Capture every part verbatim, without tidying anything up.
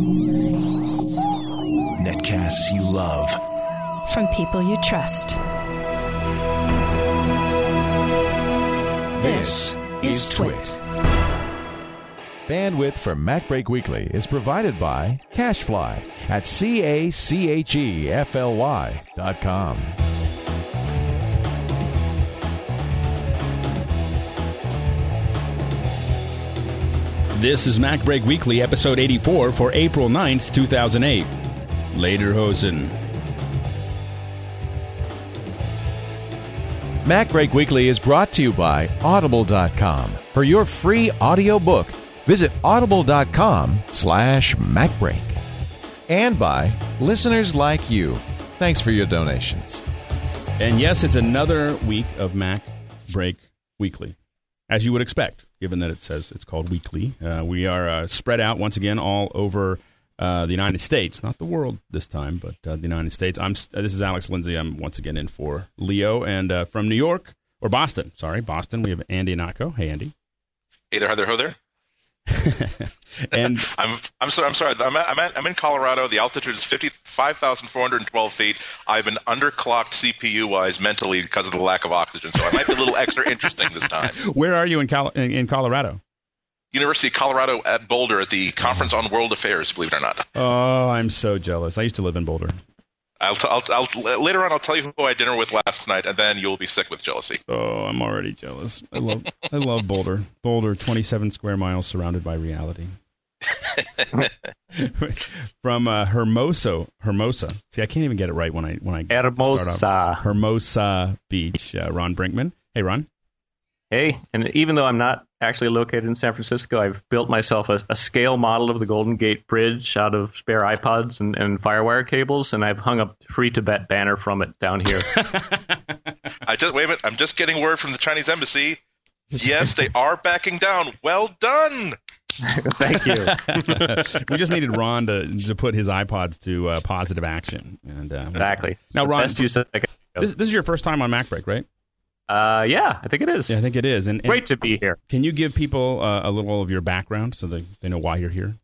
Netcasts you love. From people you trust. This is Twit. Bandwidth for MacBreak Weekly is provided by CacheFly at C A C H E F L Y dot com. This is MacBreak Weekly, episode eighty-four for April ninth, two thousand eight. Lederhosen. MacBreak Weekly is brought to you by Audible dot com. For your free audiobook, visit audible dot com slash MacBreak. And by listeners like you. Thanks for your donations. And yes, it's another week of Mac Break Weekly, as you would expect, given that it says it's called Weekly. Uh, we are uh, spread out once again all over uh, the United States, not the world this time, but uh, the United States. I'm. Uh, this is Alex Lindsay. I'm once again in for Leo, and uh, from New York or Boston. Sorry, Boston. We have Andy Anatko. Hey, Andy. Hey there, hi there, ho there. and I'm I'm sorry. I'm sorry. I'm at, I'm, at, I'm in Colorado. The altitude is fifty-five thousand four hundred twelve feet. I've been underclocked C P U wise mentally because of the lack of oxygen, so I might be a little extra interesting this time. Where are you in, Col- in, in Colorado? University of Colorado at Boulder at the Conference on World Affairs. Believe it or not. Oh, I'm so jealous. I used to live in Boulder. I'll, t- I'll, I'll later on. I'll tell you who I had dinner with last night, and then you'll be sick with jealousy. Oh, I'm already jealous. I love, I love Boulder. Boulder, twenty-seven square miles surrounded by reality. From uh, Hermoso, Hermosa. See, I can't even get it right when I when I Hermosa, start off. Hermosa Beach. Uh, Ron Brinkman. Hey, Ron. Hey, and even though I'm not actually located in San Francisco, I've built myself a, a scale model of the Golden Gate Bridge out of spare iPods and, and Firewire cables, and I've hung a Free Tibet banner from it down here. I just wait a minute. I'm just getting word from the Chinese embassy. Yes, they are backing down. Well done. Thank you. We just needed Ron to to put his iPods to uh, positive action. And uh, exactly. Now, Ron, Best use of- this, this is your first time on MacBreak, right? Uh, yeah, I think it is. Yeah, I think it is. And, and great to be here. Can you give people uh, a little of your background so they, they know why you're here?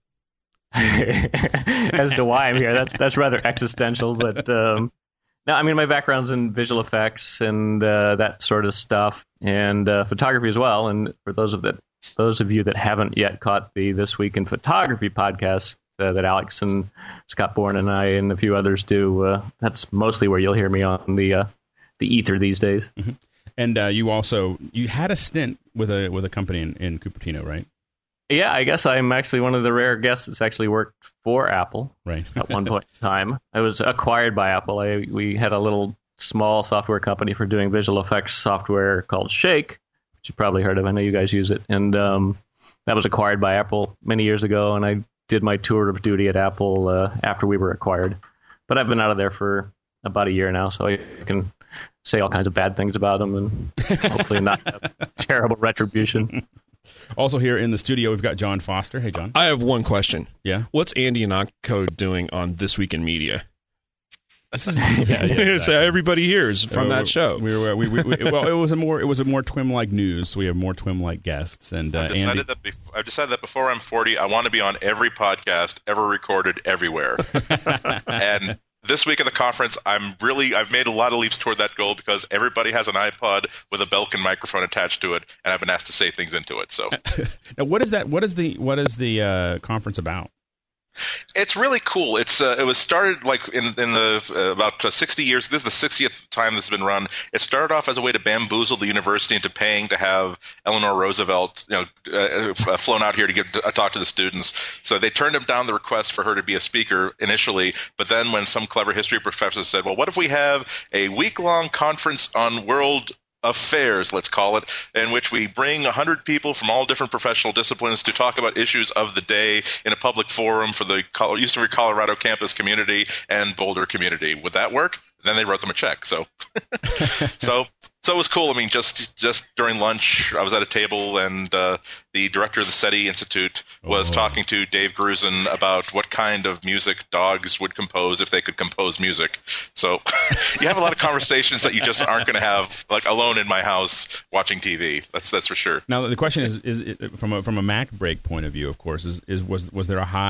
As to why I'm here, that's that's rather existential. But um, no, I mean my background's in visual effects and uh, that sort of stuff, and uh, photography as well. And for those of that, those of you that haven't yet caught the This Week in Photography podcast uh, that Alex and Scott Bourne and I and a few others do, uh, that's mostly where you'll hear me on the uh, the ether these days. Mm-hmm. And uh, you also you had a stint with a with a company in, in Cupertino, right? Yeah, I guess I'm actually one of the rare guests that's actually worked for Apple. Right. At one point in time, I was acquired by Apple. I, we had a little small software company for doing visual effects software called Shake, which you probably heard of. I know you guys use it, and um, that was acquired by Apple many years ago. And I did my tour of duty at Apple uh, after we were acquired. But I've been out of there for about a year now, so I can say all kinds of bad things about them and hopefully not have terrible retribution. Also here in the studio, we've got John Foster. Hey, John. I have one question. Yeah? What's Andy Anatko doing on This Week in Media? This is yeah, yeah, exactly. So everybody here is from uh, that show. We were we, we, we, well, it was a more it was a more Twim-like news. So we have more Twim-like guests. And uh, I've decided Andy... that bef- I've decided that before I'm forty, I want to be on every podcast ever recorded everywhere. And this week at the conference, I'm really I've made a lot of leaps toward that goal because everybody has an iPod with a Belkin microphone attached to it, and I've been asked to say things into it. So, now, what is that? What is the what is the uh, conference about? It's really cool. It's uh, it was started like in in the uh, about uh, sixty years. This is the sixtieth time this has been run. It started off as a way to bamboozle the university into paying to have Eleanor Roosevelt, you know, uh, uh, flown out here to give uh, talk to the students. So they turned down the request for her to be a speaker initially. But then when some clever history professor said, "Well, what if we have a week long conference on world affairs, let's call it, in which we bring one hundred people from all different professional disciplines to talk about issues of the day in a public forum for the University of Colorado campus community and Boulder community. Would that work?" And then they wrote them a check. So, so, so it was cool. I mean, just just during lunch, I was at a table, and uh, the director of the SETI Institute was oh. talking to Dave Grusin about what kind of music dogs would compose if they could compose music. So, you have a lot of conversations that you just aren't going to have like alone in my house watching T V. That's that's for sure. Now, the question is, is it, from a from a Mac break point of view, of course, is, is was was there a high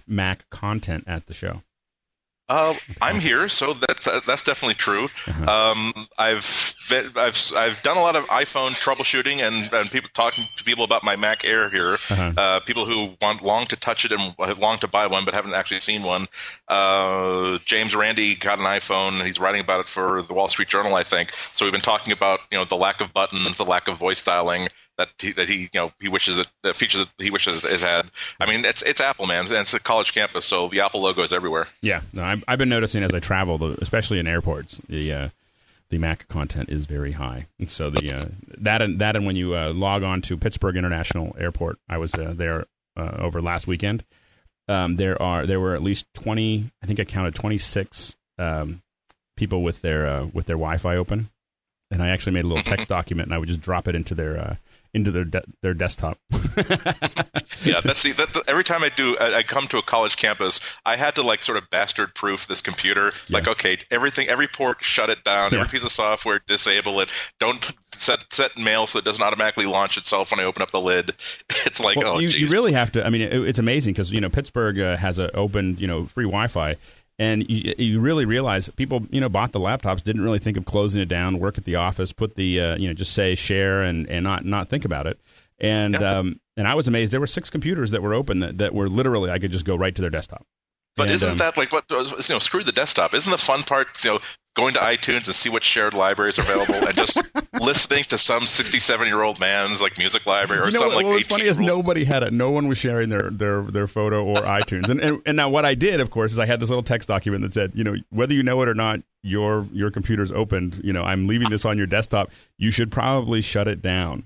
Mac content at the show? Uh, I'm here, so that's that's definitely true. Uh-huh. Um, I've been, I've I've done a lot of iPhone troubleshooting and, and people talking to people about my Mac Air here. Uh-huh. Uh, people who want long to touch it and long to buy one, but haven't actually seen one. Uh, James Randi got an iPhone, and he's writing about it for the Wall Street Journal, I think. So we've been talking about you know the lack of buttons, the lack of voice dialing. That he, that he you know he wishes it the features that he wishes it had. I mean it's it's Apple, man, and it's a college campus, so the Apple logo is everywhere. Yeah, no, I've, I've been noticing as I travel, especially in airports, the uh, the Mac content is very high. And so the uh, that and that and when you uh, log on to Pittsburgh International Airport, I was uh, there uh, over last weekend. Um, there are there were at least twenty. I think I counted twenty-six um, people with their uh, with their Wi-Fi open, and I actually made a little text document, and I would just drop it into their. Uh, into their de- their desktop. Yeah, that's the, that, the, every time I do, I, I come to a college campus, I had to like sort of bastard proof this computer. Yeah. Like, okay, everything, every port, shut it down. Yeah. Every piece of software, disable it. Don't set set mail so it doesn't automatically launch itself when I open up the lid. It's like, well, oh, you, geez. you really have to. I mean, it, it's amazing because you know Pittsburgh uh, has a open, you know, free Wi-Fi. And you, you really realize that people, you know, bought the laptops, didn't really think of closing it down, work at the office, put the, uh, you know, just say share and, and not not think about it. And yeah. um, and I was amazed. There were six computers that were open that, that were literally I could just go right to their desktop. But and, isn't um, that like what you know? Screw the desktop. Isn't the fun part you know going to iTunes and see what shared libraries are available and just listening to some sixty-seven-year-old man's like music library or you know, some what, like what was funny is eighteen-year-old's. nobody had it. No one was sharing their their, their photo or iTunes. And, and and now what I did, of course, is I had this little text document that said, you know, whether you know it or not, your your computer's opened. You know, I'm leaving this on your desktop. You should probably shut it down.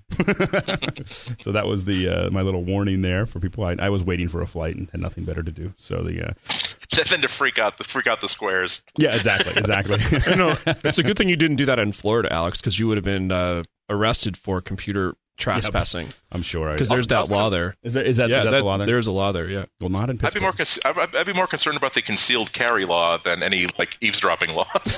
So that was the uh, my little warning there for people. I, I was waiting for a flight and had nothing better to do. So the uh, then to freak out the freak out the squares. yeah, exactly, exactly. You know, it's a good thing you didn't do that in Florida, Alex, because you would have been uh, arrested for computer trespassing. I'm sure. Because there's that law there. Is there is that, Yeah, is that, that- the law there? there's a law there, yeah. Well, not in I'd be Pittsburgh. more con- I'd, I'd be more concerned about the concealed carry law than any like eavesdropping laws.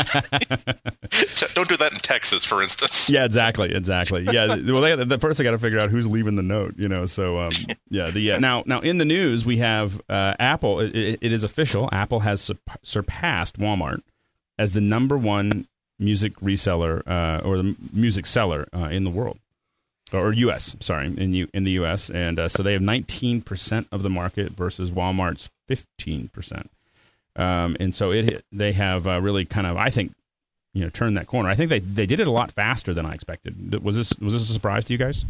Don't do that in Texas, for instance. Yeah, exactly, exactly. Yeah, well, they, the first I got to figure out who's leaving the note, you know. So, um, yeah, the uh, now now in the news we have uh, Apple. It, it is official. Apple has su- surpassed Walmart as the number one music reseller uh, or the music seller uh, in the world. Or U S, sorry, in U, in the U S, and uh, so they have nineteen percent of the market versus Walmart's fifteen percent, um, and so it they have uh, really kind of, I think, you know, turned that corner. I think they, they did it a lot faster than I expected. Was this was this a surprise to you guys?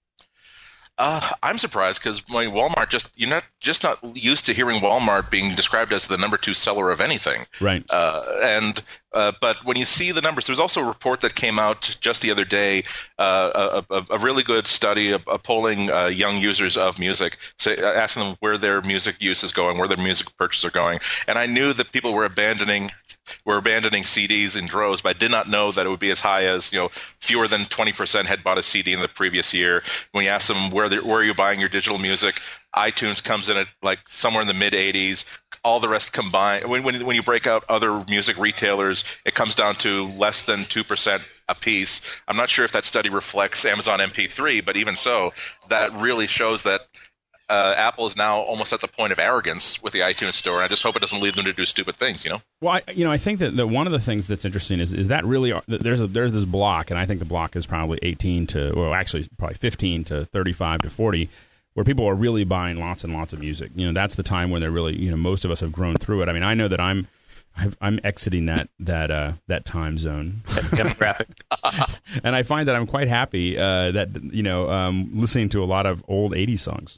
Uh, I'm surprised because Walmart just you're not just not used to hearing Walmart being described as the number two seller of anything, Right? Uh, and uh, but when you see the numbers, there's also a report that came out just the other day, uh, a, a, a really good study of, of polling uh, young users of music, say, asking them where their music use is going, where their music purchases are going, and I knew that people were abandoning. We're abandoning C Ds in droves, but I did not know that it would be as high as, you know, fewer than twenty percent had bought a C D in the previous year. When you ask them where where are you buying your digital music, iTunes comes in at like somewhere in the mid eighties. All the rest combined, when when when you break out other music retailers, it comes down to less than two percent a piece. I'm not sure if that study reflects Amazon M P three, but even so, that really shows that Uh, Apple is now almost at the point of arrogance with the iTunes Store, and I just hope it doesn't lead them to do stupid things, you know? Well, I, you know, I think that, that one of the things that's interesting is is that really there's a, there's this block, and I think the block is probably eighteen to, well, actually probably fifteen to thirty-five to forty, where people are really buying lots and lots of music. You know, that's the time when they're really, you know, most of us have grown through it. I mean, I know that I'm I've, I'm exiting that that uh, that time zone demographic, and I find that I'm quite happy uh, that you know um, listening to a lot of old eighties songs.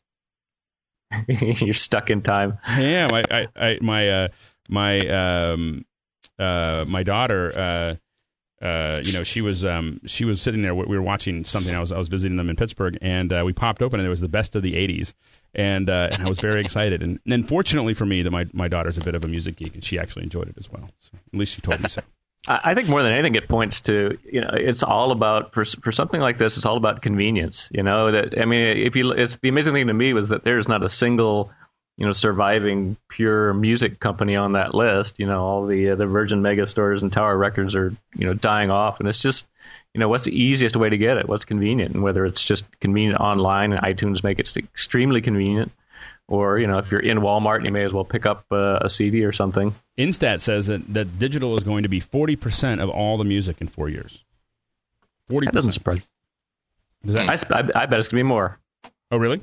You're stuck in time. Yeah, my I, I, my uh, my um, uh, my daughter, uh, uh, you know, she was um, she was sitting there. We were watching something. I was I was visiting them in Pittsburgh, and uh, we popped open, and it was the best of the eighties, and, uh, and I was very excited. And, and fortunately for me, that my my daughter's a bit of a music geek, and she actually enjoyed it as well. So at least she told me so. I think more than anything, it points to, you know, it's all about, for for something like this, it's all about convenience. You know, that, I mean, if you, it's the amazing thing to me was that there's not a single, you know, surviving pure music company on that list. You know, all the uh, the Virgin Megastores and Tower Records are, you know, dying off. And it's just, you know, what's the easiest way to get it? What's convenient? And whether it's just convenient online, and iTunes make it extremely convenient. Or, you know, if you're in Walmart, you may as well pick up uh, a C D or something. Instat says that, that digital is going to be forty percent of all the music in four years. forty percent. That doesn't surprise me. Does that... I, I, I bet it's going to be more. Oh, really?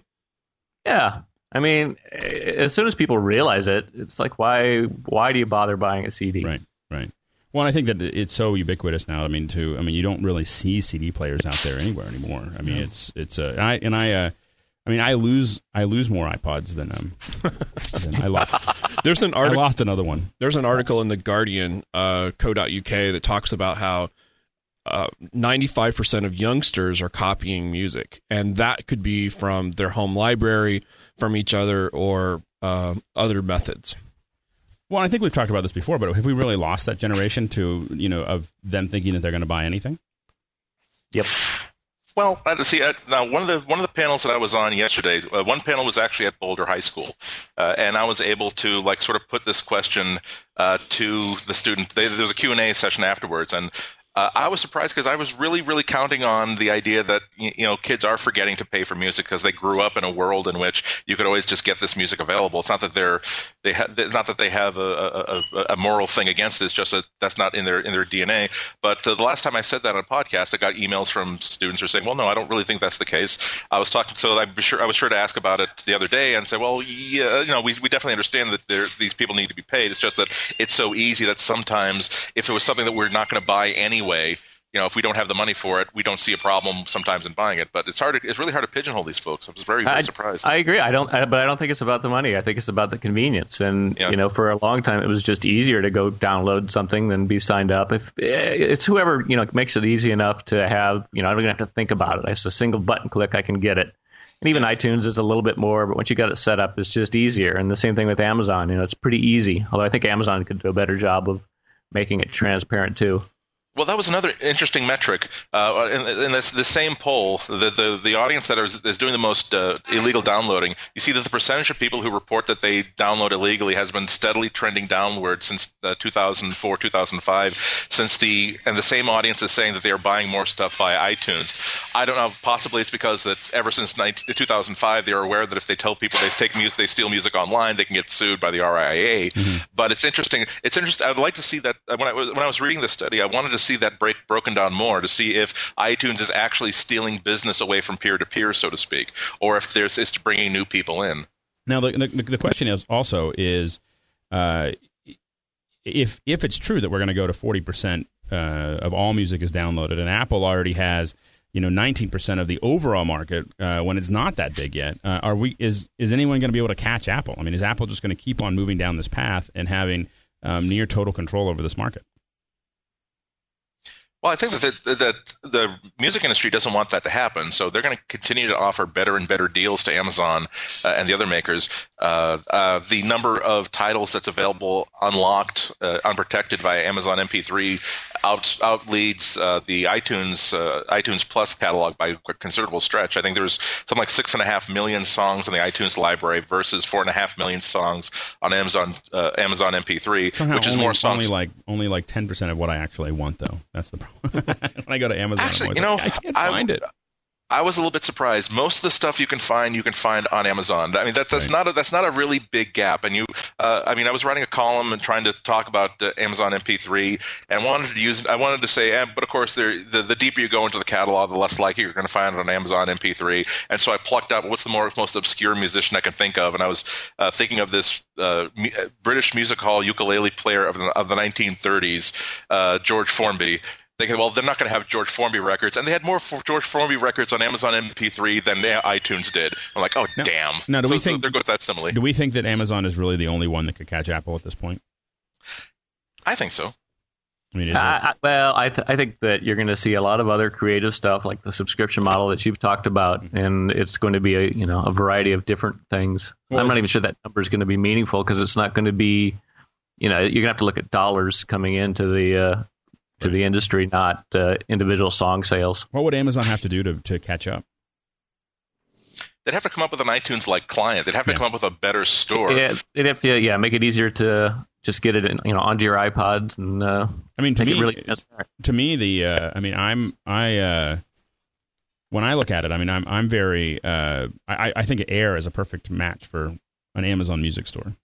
Yeah. I mean, as soon as people realize it, it's like, why why do you bother buying a C D? Right, right. Well, I think that it's so ubiquitous now. I mean, to I mean, you don't really see C D players out there anywhere anymore. I mean, no. it's it's uh, and I and I uh, I mean, I lose I lose more iPods than um than I lost. There's an article. I lost another one. There's an article in the Guardian, uh, co dot U K, that talks about how uh, ninety-five percent of youngsters are copying music, and that could be from their home library, from each other, or uh, other methods. Well, I think we've talked about this before, but have we really lost that generation to, you know, of them thinking that they're going to buy anything? Yep. Well, I see. Uh, now, one of the one of the panels that I was on yesterday, uh, one panel was actually at Boulder High School, uh, and I was able to like sort of put this question uh, to the student. They, there was a Q and A session afterwards, and Uh, I was surprised because I was really, really counting on the idea that, you know, kids are forgetting to pay for music because they grew up in a world in which you could always just get this music available. It's not that they're they ha- not that they have a, a, a moral thing against it. It's just that that's not in their in their D N A. But uh, the last time I said that on a podcast, I got emails from students who are saying, "Well, no, I don't really think that's the case." I was talking, so I'm sure I was sure to ask about it the other day and say, "Well, yeah, you know, we we definitely understand that there, these people need to be paid. It's just that it's so easy that sometimes if it was something that we're not going to buy anyway." You know, if we don't have the money for it, we don't see a problem sometimes in buying it. But it's hard. To, it's really hard to pigeonhole these folks. I was very, very I, surprised. I agree. I don't, I, but I don't think it's about the money. I think it's about the convenience. And yeah. you know, for a long time, it was just easier to go download something than be signed up. If it's whoever you know makes it easy enough to have, you know, I don't even have to think about it. It's a single button click. I can get it. And even iTunes is a little bit more, but once you got it set up, it's just easier. And the same thing with Amazon. You know, it's pretty easy. Although I think Amazon could do a better job of making it transparent too. Well, that was another interesting metric. Uh, in, in this the same poll, the, the, the audience that is, is doing the most uh, illegal downloading, you see that the percentage of people who report that they download illegally has been steadily trending downward since uh, two thousand four, two thousand five. Since the and the same audience is saying that they are buying more stuff via iTunes. I don't know. Possibly it's because that ever since two thousand five, they are aware that if they tell people they take music, they steal music online, they can get sued by the R I A. Mm-hmm. But it's interesting. It's interesting. I'd like to see that when I was when I was reading this study, I wanted to see that break broken down more to see if iTunes is actually stealing business away from peer to peer, so to speak, or if there's it's bringing new people in. Now, the the, the question is also is uh, if if it's true that we're going to go to forty percent uh, of all music is downloaded, and Apple already has you know nineteen percent of the overall market uh, when it's not that big yet, uh, are we is is anyone going to be able to catch Apple? I mean, is Apple just going to keep on moving down this path and having um, near total control over this market? Well, I think that the, that the music industry doesn't want that to happen, so they're going to continue to offer better and better deals to Amazon uh, and the other makers. Uh, uh, the number of titles that's available unlocked, uh, unprotected via Amazon M P three out outleads uh, the iTunes uh, iTunes Plus catalog by a considerable stretch. I think there's something like six and a half million songs in the iTunes library versus four and a half million songs on Amazon uh, Amazon M P three, Somehow which is only, more songs. Only like only like ten percent of what I actually want, though. That's the problem. When I go to Amazon, Actually, I'm you know, like, I can't I, find it. I was a little bit surprised. Most of the stuff you can find, you can find on Amazon. I mean, that, that's right. not a, that's not a really big gap. And you, uh, I mean, I was writing a column and trying to talk about uh, Amazon M P three, and wanted to use. I wanted to say, eh, but of course, the the deeper you go into the catalog, the less likely you're going to find it on Amazon M P three. And so I plucked out what's the more, most obscure musician I can think of, and I was uh, thinking of this uh, mu- British music hall ukulele player of the, of the nineteen thirties, uh, George Formby. Thinking, well, they're not going to have George Formby records, and they had more George Formby records on Amazon M P three than iTunes did. I'm like, oh, now, damn. Now, do so, we think so there goes that simile? Do we think that Amazon is really the only one that could catch Apple at this point? I think so. I mean, is uh, I, well, I th- I think that you're going to see a lot of other creative stuff, like the subscription model that you've talked about, mm-hmm. and it's going to be a you know a variety of different things. Well, I'm not even sure that number is going to be meaningful because it's not going to be, you know, you're going to have to look at dollars coming into the. Uh, to the industry, not uh, individual song sales. What would Amazon have to do to, to catch up? They'd have to come up with an iTunes-like client. They'd have to yeah. come up with a better store. Yeah, they'd have to, yeah, make it easier to just get it, in, you know, onto your iPods and. Uh, I mean, to make me, it really to me, the, uh, I mean, I'm, I, uh, when I look at it, I mean, I'm I'm very uh, I, I think Air is a perfect match for an Amazon Music store.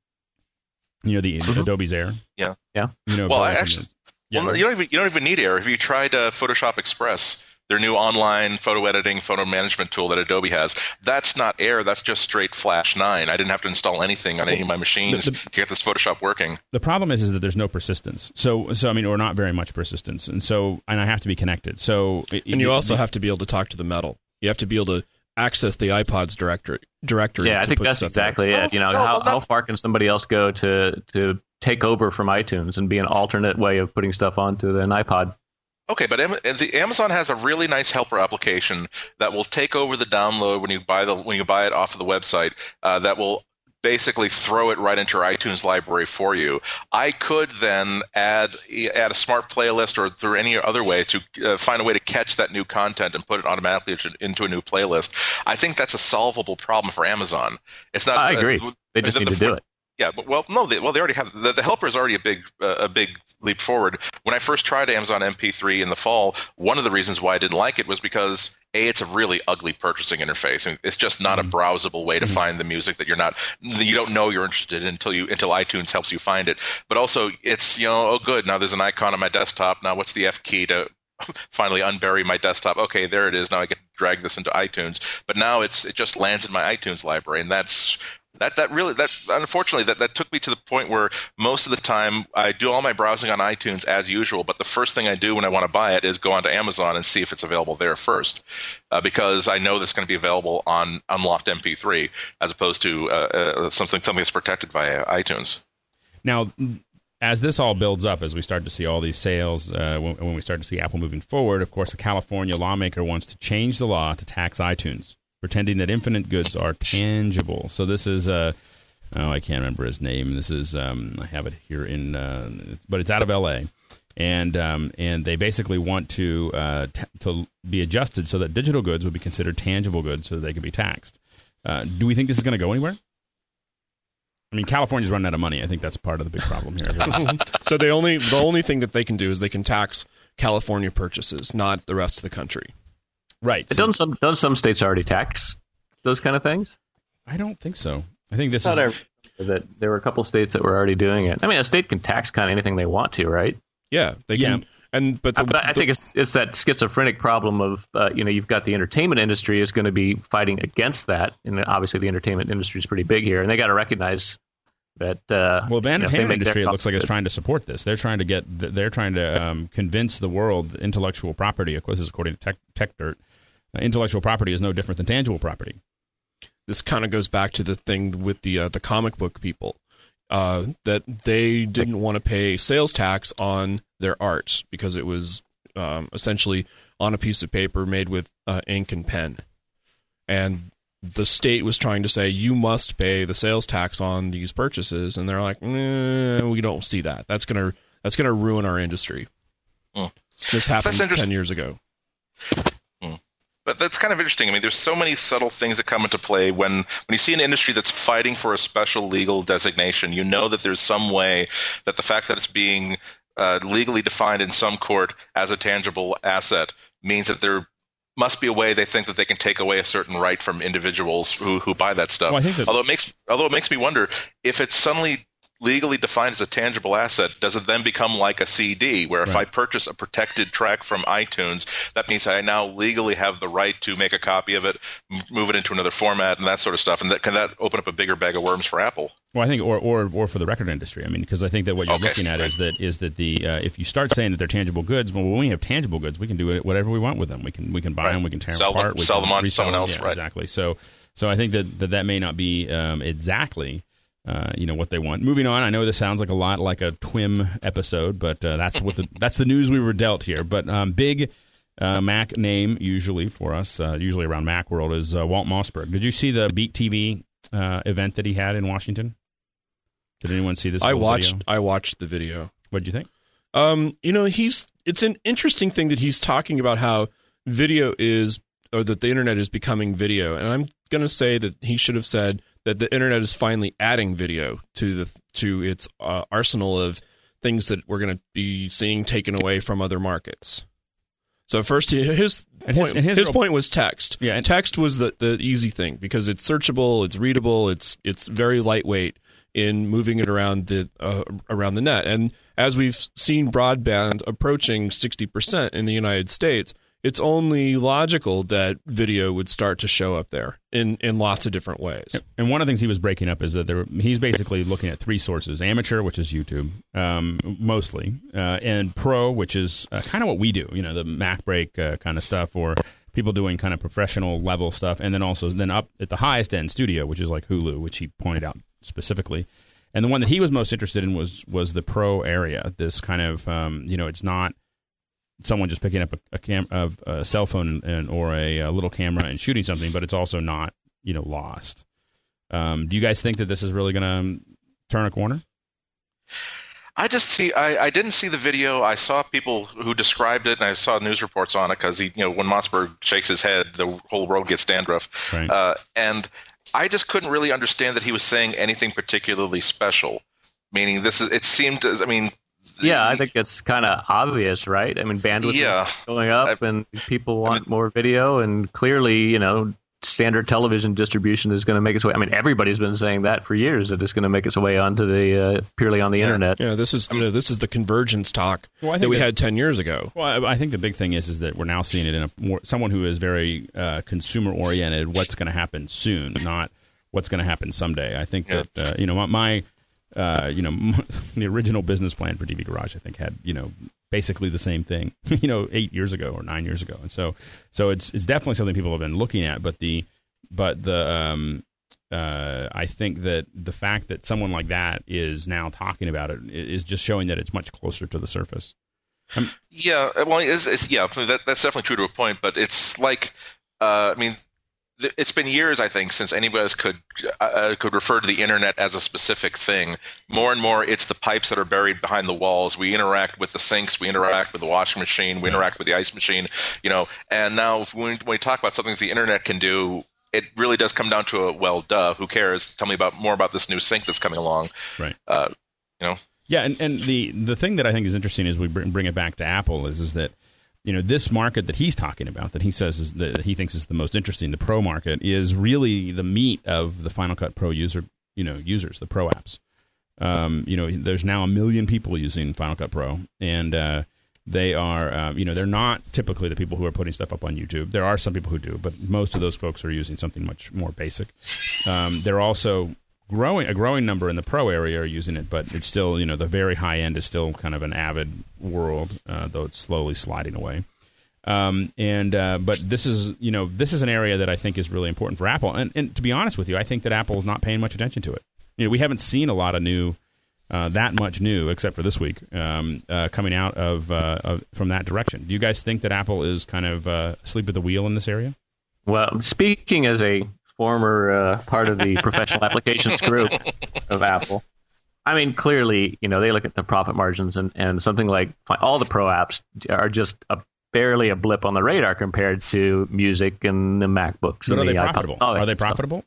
You know, the mm-hmm. Adobe's Air. Yeah, yeah. You know, well, I actually, yeah, well, you don't even you don't even need Air. Have you tried uh, Photoshop Express? Their new online photo editing, photo management tool that Adobe has. That's not Air. That's just straight Flash nine. I didn't have to install anything on any of my machines the, the, to get this Photoshop working. The problem is, is that there's no persistence. So, so I mean, or not very much persistence. And so, and I have to be connected. So, it, and you it, also it, have to be able to talk to the metal. You have to be able to access the iPod's directory. directory yeah, I think that's exactly there. it. You know, no, how, well, how far can somebody else go to to take over from iTunes and be an alternate way of putting stuff onto an iPod? Okay, but the Amazon has a really nice helper application that will take over the download when you buy the when you buy it off of the website. Uh, that will basically throw it right into your iTunes library for you. I could then add add a smart playlist or through any other way to uh, find a way to catch that new content and put it automatically into a new playlist. I think that's a solvable problem for Amazon. It's not. I agree. Uh, they just need the, to do it. Yeah, but well, no, they, well, they already have the, the helper is already a big uh, a big leap forward. When I first tried Amazon M P three in the fall, one of the reasons why I didn't like it was because A, it's a really ugly purchasing interface, and it's just not mm-hmm. a browsable way to mm-hmm. find the music that you're not you don't know you're interested in until you until iTunes helps you find it. But also, it's you know, oh, good, now there's an icon on my desktop. Now, what's the F key to finally unbury my desktop? Okay, there it is. Now I get to drag this into iTunes. But now it's it just lands in my iTunes library, and that's. That that really that unfortunately that, that took me to the point where most of the time I do all my browsing on iTunes as usual, but the first thing I do when I want to buy it is go onto Amazon and see if it's available there first, uh, because I know that's going to be available on unlocked M P three as opposed to uh, uh, something something that's protected via iTunes. Now, as this all builds up, as we start to see all these sales, uh, when, when we start to see Apple moving forward, of course, a California lawmaker wants to change the law to tax iTunes, pretending that infinite goods are tangible. So this is, uh, oh, I can't remember his name. This is, um, I have it here in, uh, but it's out of L A, and um, and they basically want to uh, t- to be adjusted so that digital goods would be considered tangible goods, so that they could be taxed. Uh, do we think this is going to go anywhere? I mean, California's running out of money. I think that's part of the big problem here. So the only the only thing that they can do is they can tax California purchases, not the rest of the country. Right. So, don't some don't some states already tax those kind of things? I don't think so. I think this I is there, that there were a couple states that were already doing it. I mean, a state can tax kind of anything they want to, right? Yeah, they can. Yeah. And but, the, I, but I the, think it's it's that schizophrenic problem of uh, you know, you've got the entertainment industry is going to be fighting against that, and obviously the entertainment industry is pretty big here, and they got to recognize that. Uh, well, the entertainment you know, industry, it looks like it's trying to support this. They're trying to get they're trying to um, convince the world that intellectual property, of course, this is according to Tech, Tech Dirt. Uh, intellectual property is no different than tangible property. This kind of goes back to the thing with the uh, the comic book people, uh, that they didn't want to pay sales tax on their art because it was um, essentially on a piece of paper made with uh, ink and pen. And the state was trying to say, you must pay the sales tax on these purchases. And they're like, eh, we don't see that. That's going to that's gonna ruin our industry. Mm. This happened ten years ago. But that's kind of interesting. I mean, there's so many subtle things that come into play when, when you see an industry that's fighting for a special legal designation. You know that there's some way that the fact that it's being uh, legally defined in some court as a tangible asset means that there must be a way they think that they can take away a certain right from individuals who, who buy that stuff. Well, I think that- although it makes although it makes me wonder if it's suddenly legally defined as a tangible asset, does it then become like a C D, where if right. I purchase a protected track from iTunes, that means I now legally have the right to make a copy of it, move it into another format, and that sort of stuff? And that, can that open up a bigger bag of worms for Apple? Well, I think, or or, or for the record industry. I mean, because I think that what you're okay. looking at is that is that the uh, if you start saying that they're tangible goods, well, when we have tangible goods, we can do whatever we want with them. We can we can buy right. them, we can tear sell them apart, them, we sell can them on to resell someone them. else. Yeah, right. Exactly. So so I think that that, that may not be um, exactly. Uh, you know what they want. Moving on, I know this sounds like a lot like a T W I M episode, but uh, that's what the that's the news we were dealt here. But um, big uh, Mac name usually for us, uh, usually around Macworld, is uh, Walt Mossberg. Did you see the Beat T V uh, event that he had in Washington? Did anyone see this? I watched. Video? I watched the video. What did you think? Um, you know, he's. It's an interesting thing that he's talking about how video is, or that the internet is becoming video, and I'm going to say that he should have said that the internet is finally adding video to the to its uh, arsenal of things that we're going to be seeing taken away from other markets. So first, his And his- point, and his his real- point was text. Yeah, and- text was the, the easy thing because it's searchable, it's readable, it's it's very lightweight in moving it around the uh, around the net. And as we've seen broadband approaching sixty percent in the United States, it's only logical that video would start to show up there in, in lots of different ways. And one of the things he was breaking up is that there, he's basically looking at three sources: amateur, which is YouTube, um, mostly, uh, and pro, which is uh, kind of what we do, you know, the Mac Break uh, kind of stuff, or people doing kind of professional level stuff, and then also then up at the highest end, studio, which is like Hulu, which he pointed out specifically. And the one that he was most interested in was was the pro area. This kind of, um, you know, it's not someone just picking up a, a, cam- a, a cell phone and, or a, a little camera and shooting something, but it's also not, you know, lost. Um, do you guys think that this is really going to turn a corner? I just see. I, I didn't see the video. I saw people who described it, and I saw news reports on it because he, you know, when Mossberg shakes his head, the whole world gets dandruff. Right. Uh, and I just couldn't really understand that he was saying anything particularly special. Meaning, this is. It seemed. I mean. Yeah, I think it's kind of obvious, right? I mean, bandwidth Yeah. is going up, I- and people want I mean- more video, and clearly, you know, standard television distribution is going to make its way. I mean, everybody's been saying that for years, that it's going to make its way onto the uh, purely on the internet. Yeah, this is you know, this is the convergence talk Well, I think that we that- had ten years ago. Well, I, I think the big thing is is that we're now seeing it in a more someone who is very uh, consumer oriented. What's going to happen soon, not what's going to happen someday. I think Yeah. that uh, you know my, my uh, you know the original business plan for T V Garage, I think, had you know basically the same thing, you know, eight years ago or nine years ago, and so so it's it's definitely something people have been looking at. But the but the um, uh, I think that the fact that someone like that is now talking about it is just showing that it's much closer to the surface. Um, Yeah, well, it's, it's, yeah, that, that's definitely true to a point. But it's like, uh, I mean, th- it's been years, I think, since anybody else could uh, could refer to the internet as a specific thing. More and more, it's the pipes that are buried behind the walls. We interact with the sinks, we interact with the washing machine, we interact with the ice machine. You know, and now if, when, when we talk about something that the internet can do, it really does come down to a well, duh. Who cares? Tell me about more about this new sink that's coming along. Right. Uh, you know. Yeah, and, and the the thing that I think is interesting as we bring, bring it back to Apple is is that you know this market that he's talking about, that he says is that he thinks is the most interesting, the pro market, is really the meat of the Final Cut Pro user, you know, users, the pro apps. Um, you know, there's now a million people using Final Cut Pro, and uh, they are, um, you know, they're not typically the people who are putting stuff up on YouTube. There are some people who do, but most of those folks are using something much more basic. Um, they're also growing a growing number in the pro area are using it, but it's still, you know, the very high end is still kind of an avid world, uh, though it's slowly sliding away. Um, and uh, but this is, you know, this is an area that I think is really important for Apple. And, and to be honest with you, I think that Apple is not paying much attention to it. You know, we haven't seen a lot of new, uh, that much new, except for this week, um, uh, coming out of, uh, of from that direction. Do you guys think that Apple is kind of uh, asleep at the wheel in this area? Well, speaking as a former uh, part of the professional applications group of Apple, I mean, clearly, you know, they look at the profit margins, and, and something like all the pro apps are just a, barely a blip on the radar compared to music and the MacBooks. But and are they the profitable? iPod, Are they stuff. profitable?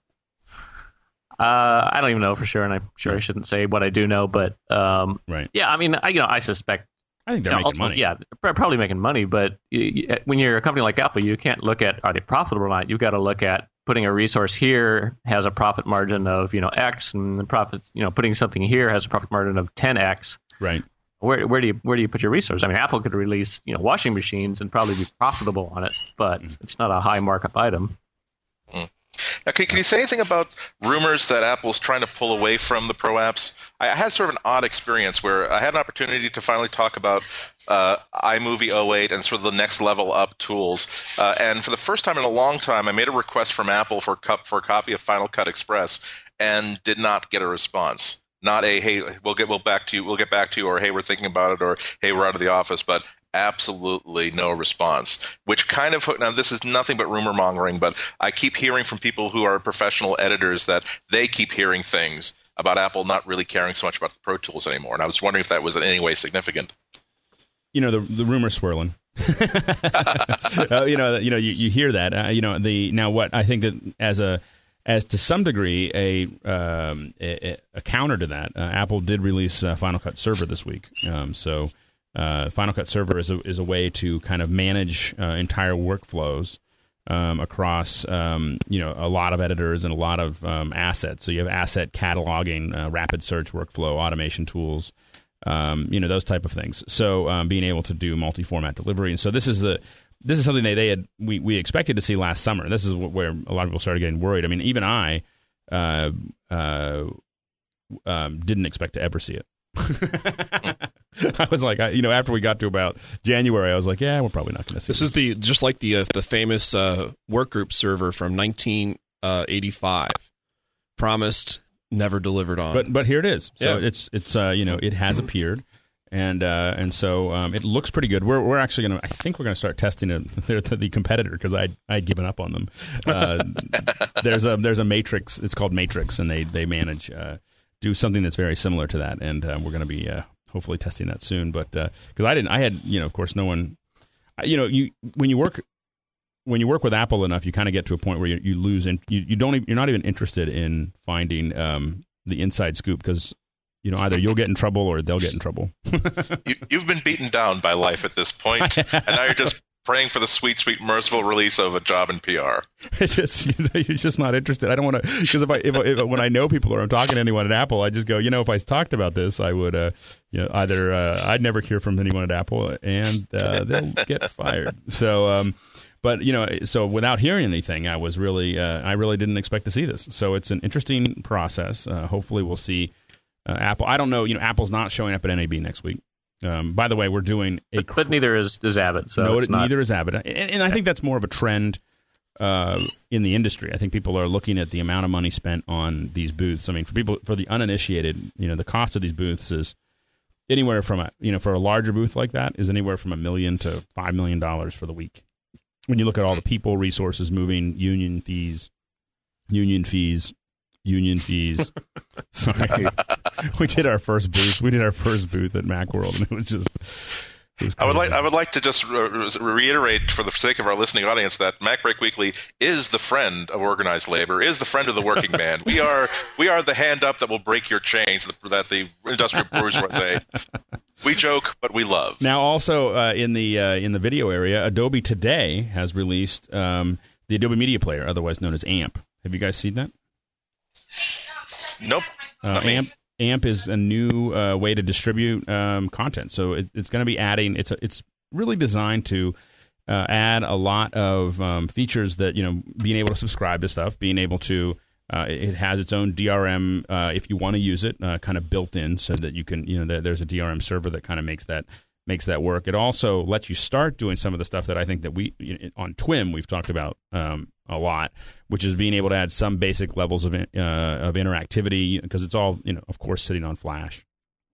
Uh, I don't even know for sure, and I'm sure I shouldn't say what I do know, but um, Right. yeah, I mean, I, you know, I suspect. I think they're you know, making ultimately, money. Yeah, they're probably making money, but you, you, when you're a company like Apple, you can't look at are they profitable or not. You've got to look at putting a resource here has a profit margin of, you know, X, and the profit, you know, putting something here has a profit margin of ten X. Right. Where where do you where do you put your resource? I mean, Apple could release, you know, washing machines and probably be profitable on it, but it's not a high markup item. Now, can, can you say anything about rumors that Apple's trying to pull away from the pro apps? I, I had sort of an odd experience where I had an opportunity to finally talk about uh, iMovie oh eight and sort of the next level up tools. Uh, and for the first time in a long time, I made a request from Apple for, cup, for a copy of Final Cut Express and did not get a response. Not a, hey, we'll get we'll back to you, we'll get back to you, or hey, we're thinking about it, or hey, we're out of the office, but absolutely no response, which kind of, now this is nothing but rumor mongering, but I keep hearing from people who are professional editors that they keep hearing things about Apple not really caring so much about the Pro Tools anymore. And I was wondering if that was in any way significant. You know, the the rumor's swirling. uh, you know, you know, you, you hear that. Uh, you know, the now what I think that as a as to some degree a um, a, a counter to that, uh, Apple did release uh, Final Cut Server this week. Um, so. uh, Final Cut Server is a, is a way to kind of manage uh, entire workflows um, across um, you know a lot of editors and a lot of um, assets. So you have asset cataloging, uh, rapid search workflow, automation tools, um, you know those type of things. So um, being able to do multi-format delivery, and so this is the this is something that they had we, we expected to see last summer. This is where a lot of people started getting worried. I mean, even I uh, uh, um, didn't expect to ever see it. I was like, I, you know, after we got to about January, I was like, yeah, we're probably not going to see this. This is the just like the uh, the famous uh, workgroup server from nineteen eighty-five, promised, never delivered on. But but here it is. So Yeah. it's it's uh, you know it has appeared, and uh, and so um, it looks pretty good. We're we're actually going to I think we're going to start testing it the, the competitor because I I'd given up on them. Uh, there's a there's a Matrix. It's called Matrix, and they they manage. Uh, do something that's very similar to that, and uh, we're going to be uh, hopefully testing that soon. But because uh, I didn't, I had, you know, of course, no one, you know, you when you work when you work with Apple enough, you kind of get to a point where you, you lose, and you, you don't, even, you're not even interested in finding um, the inside scoop because you know either you'll get in trouble or they'll get in trouble. you, you've been beaten down by life at this point, and now you're just praying for the sweet, sweet, merciful release of a job in P R. It's just you know, you're just not interested. I don't want to because if I if, if when I know people or I'm talking to anyone at Apple, I just go, you know, if I talked about this, I would, uh, you know, either uh, I'd never hear from anyone at Apple, and uh, they'll get fired. So, um, but you know, so without hearing anything, I was really, uh, I really didn't expect to see this. So it's an interesting process. Uh, hopefully, we'll see uh, Apple. I don't know. You know, Apple's not showing up at N A B next week. Um, by the way, we're doing a... But, but neither is, is Abbott. So no, it's not... neither is Abbott. And, and I think that's more of a trend uh, in the industry. I think people are looking at the amount of money spent on these booths. I mean, for people, for the uninitiated, you know, the cost of these booths is anywhere from, a you know, for a larger booth like that is anywhere from a million to five million dollars for the week. When you look at all the people, resources, moving, union fees, union fees, union fees. Sorry. We did our first booth. We did our first booth at Macworld, and it was just. It was I would like. I would like to just re- reiterate, for the sake of our listening audience, that MacBreak Weekly is the friend of organized labor, is the friend of the working man. We are. We are the hand up that will break your chains. That the industrial bourgeois say. We joke, but we love. Now, also uh, in the uh, in the video area, Adobe today has released um, the Adobe Media Player, otherwise known as AMP. Have you guys seen that? Nope. Uh, AMP. AMP is a new uh, way to distribute um, content. So it, it's going to be adding. It's a, it's really designed to uh, add a lot of um, features that you know, being able to subscribe to stuff, being able to. Uh, it has its own D R M uh, if you want to use it, uh, kind of built in, so that you can. You know, there, there's a D R M server that kind of makes that makes that work. It also lets you start doing some of the stuff that I think that we you know, on TWIM we've talked about um, a lot, which is being able to add some basic levels of uh, of interactivity because it's all you know, of course, sitting on Flash.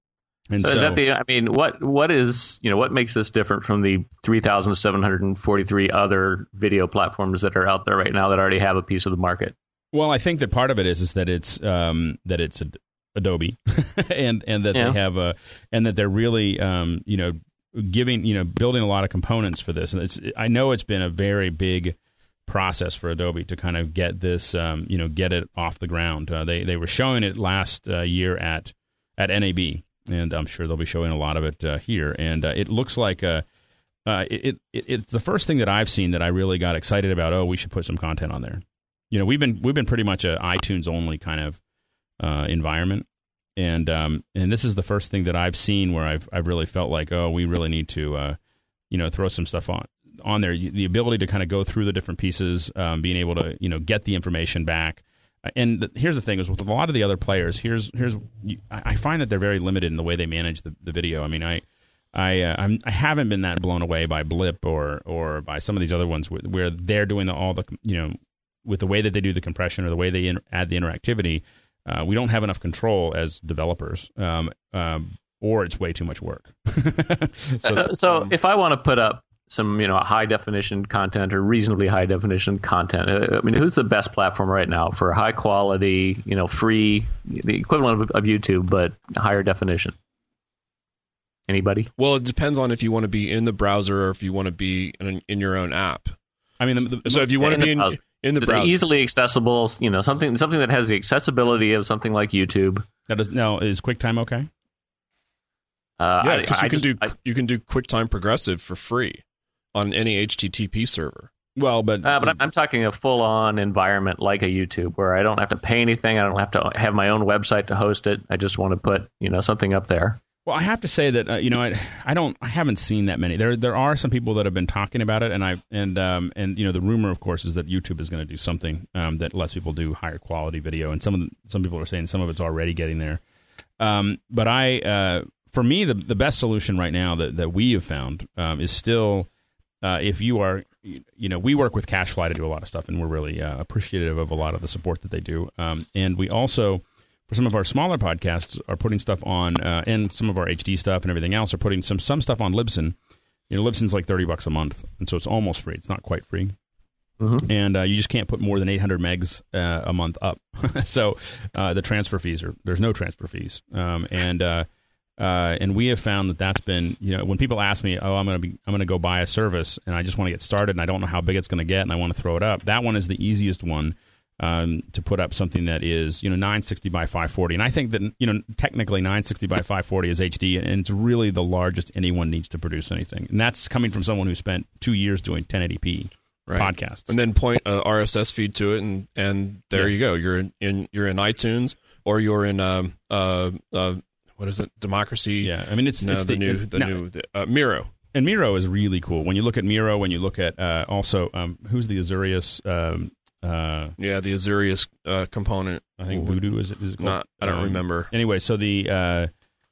And so, so is that the? I mean, what what is you know what makes this different from the three thousand seven hundred forty-three other video platforms that are out there right now that already have a piece of the market? Well, I think that part of it is is that it's um, that it's a, Adobe, and and that yeah. they have a and that they're really um, you know giving you know building a lot of components for this. And it's I know it's been a very big process for Adobe to kind of get this um, you know get it off the ground. Uh, they they were showing it last uh, year at at N A B, and I'm sure they'll be showing a lot of it uh, here. And uh, it looks like a. Uh, it, it it's the first thing that I've seen that I really got excited about. Oh, we should put some content on there. You know, we've been we've been pretty much a iTunes only kind of uh, environment, and um, and this is the first thing that I've seen where I've I've really felt like, oh, we really need to uh, you know throw some stuff on on there. The ability to kind of go through the different pieces, um, being able to you know get the information back. And the, here's the thing: is with a lot of the other players, here's here's I find that they're very limited in the way they manage the, the video. I mean, I. I uh, I'm, I haven't been that blown away by Blip or or by some of these other ones where, where they're doing the, all the you know. With the way that they do the compression or the way they in, add the interactivity, uh, we don't have enough control as developers, um, um, or it's way too much work. so, so, so um, if I want to put up some, you know, high definition content or reasonably high definition content, I mean, who's the best platform right now for high quality, you know, free, the equivalent of, of YouTube, but higher definition? Anybody? Well, it depends on if you want to be in the browser or if you want to be in, in your own app. I mean, the, the, so if you want to be in. Browser. In the browser. Easily accessible, you know, something something that has the accessibility of something like YouTube. That is, now, is QuickTime okay? Uh, Yeah, I- because I you can just- do I- you can do QuickTime Progressive for free on any H T T P server. Well, but Uh, but I'm, I'm talking a full-on environment like a YouTube where I don't have to pay anything. I don't have to have my own website to host it. I just want to put, you know, something up there. Well, I have to say that uh, you know I, I don't I haven't seen that many. There there are some people that have been talking about it, and I and um and you know the rumor, of course, is that YouTube is going to do something um, that lets people do higher quality video, and some of the, some people are saying some of it's already getting there. Um, but I uh, for me the the best solution right now that that we have found um, is still uh, if you are you know we work with CacheFly to do a lot of stuff, and we're really uh, appreciative of a lot of the support that they do, um, and we also. For some of our smaller podcasts, are putting stuff on, uh, and some of our H D stuff and everything else are putting some some stuff on Libsyn. You know, Libsyn's like thirty bucks a month, and so it's almost free. It's not quite free, mm-hmm. and uh, you just can't put more than eight hundred megs uh, a month up. so uh, the transfer fees are there's no transfer fees, um, and uh, uh, and we have found that that's been you know when people ask me, oh, I'm gonna be I'm gonna go buy a service, and I just want to get started, and I don't know how big it's gonna get, and I want to throw it up. That one is the easiest one. Um, to put up something that is, you know, nine sixty by five forty. And I think that, you know, technically nine sixty by five forty is H D, and it's really the largest anyone needs to produce anything. And that's coming from someone who spent two years doing ten eighty p right. podcasts. And then point a R S S feed to it, and, and there yeah. you go. You're in, in you're in iTunes, or you're in um uh, uh what is it, Democracy? Yeah, I mean it's, no, it's the, the new the no. new the, uh, Miro. And Miro is really cool. When you look at Miro, when you look at uh, also um, who's the Azurius. Um, Uh, yeah, the Azurius uh, component. I think Voodoo is it? Is it called? Not, I don't um, remember. Anyway, so the uh,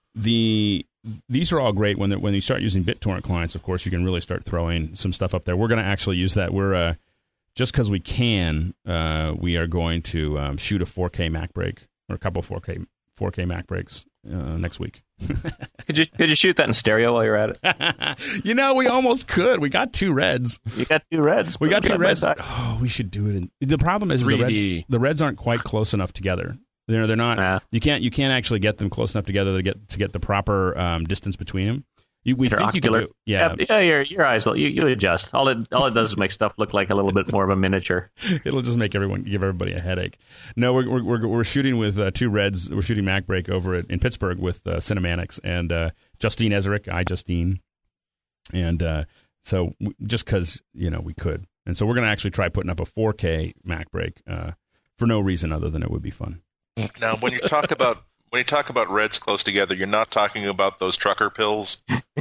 the these are all great when when you start using BitTorrent clients. Of course, you can really start throwing some stuff up there. We're going to actually use that. We're uh, just because we can, uh, we are going to um, shoot a four K Mac break or a couple of four K four K Mac breaks uh, next week. Could you could you shoot that in stereo while you're at it? You know, we almost could. We got two reds. You got two reds. We got two reds. Oh, we should do it. In, the problem is the reds, the reds aren't quite close enough together. You know, they're not. Nah. You can't. You can't actually get them close enough together to get to get the proper um, distance between them. You, we They're think ocular. you can do, yeah, yeah, yeah. Your your eyes, you, you adjust. All it all it does is make stuff look like a little bit more of a miniature. It'll just make everyone give everybody a headache. No, we're we're we're, we're shooting with uh, two reds. We're shooting Mac Break over at, in Pittsburgh with uh, Cinematics and uh, Justine Ezerick, I Justine, and uh, so we, just because you know we could, and so we're going to actually try putting up a four K Mac Break uh, for no reason other than it would be fun. Now, when you talk about when you talk about reds close together, you're not talking about those trucker pills. no,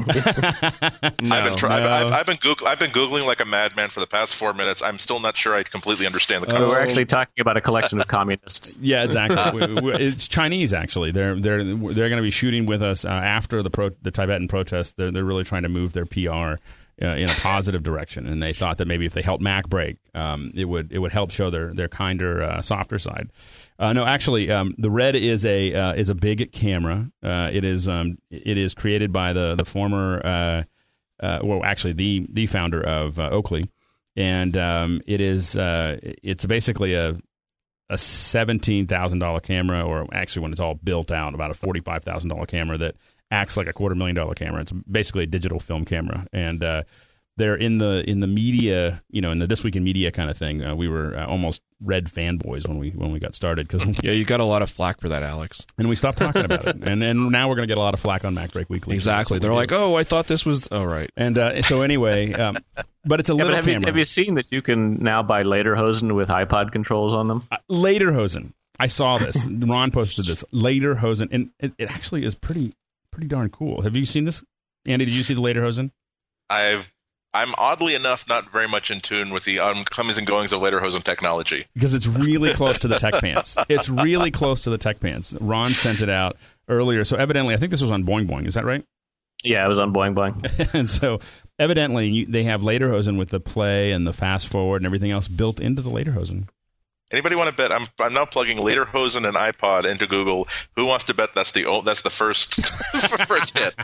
I've been tra- no. I've, I've, I've been Goog- I've been googling like a madman for the past four minutes. I'm still not sure I completely understand the concept. Oh, we're actually talking about a collection of communists. Yeah, exactly. we, we, it's Chinese actually. They're they're they're going to be shooting with us uh, after the pro- the Tibetan protests. They're they're really trying to move their P R uh, in a positive direction, and they thought that maybe if they helped Mac break, um, it would it would help show their their kinder, uh, softer side. Uh, no, actually, um, the Red is a uh, is a big camera. Uh, it is um, it is created by the the former uh, uh, well, actually the the founder of uh, Oakley, and um, it is uh, it's basically a a seventeen thousand dollar camera, or actually when it's all built out, about a forty five thousand dollar camera that acts like a quarter million dollar camera. It's basically a digital film camera, and uh, they're in the in the media, you know, in the This Week in Media kind of thing. Uh, we were uh, almost Red fanboys when we when we got started, because yeah, you got a lot of flack for that, Alex, and we stopped talking about it, and and now we're going to get a lot of flack on Mac Break Weekly. Exactly, they're like, oh, I thought this was oh right, and uh, so anyway, um, but it's a yeah, little have camera. You, have you seen that you can now buy Lederhosen with iPod controls on them? Uh, Lederhosen, I saw this. Ron posted this Lederhosen, and it, it actually is pretty pretty darn cool. Have you seen this, Andy? Did you see the Lederhosen? I've I'm oddly enough not very much in tune with the um, comings and goings of Lederhosen technology. Because it's really close to the Tech Pants. It's really close to the Tech Pants. Ron sent it out earlier. So evidently, I think this was on Boing Boing. Is that right? Yeah, it was on Boing Boing. And so evidently, you, they have Lederhosen with the play and the fast forward and everything else built into the Lederhosen. Anybody want to bet? I'm I'm now plugging Lederhosen and iPod into Google. Who wants to bet that's the old, that's the first first hit?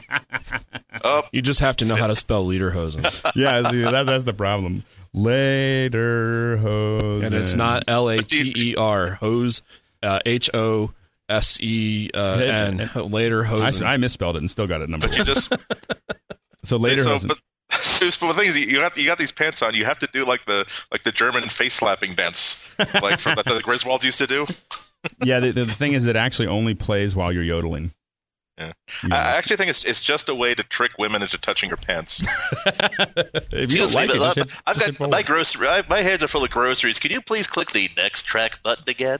Oh, you just have to know how to spell Lederhosen. Yeah, see, that, that's the problem. Lederhosen, and it's not L A T E R hose, uh, H O S E N Lederhosen. I, I misspelled it and still got it number but one. You just so Lederhosen. So, but, but the thing is, you have you got these pants on. You have to do like the like the German face slapping dance, like from that the Griswolds used to do. Yeah, the, the thing is, it actually only plays while you're yodeling. Yeah. I I actually think it's it's just a way to trick women into touching your pants. If you don't like it, just hit- I've just hit got forward. my grocery. I, my hands are full of groceries. Can you please click the next track button again?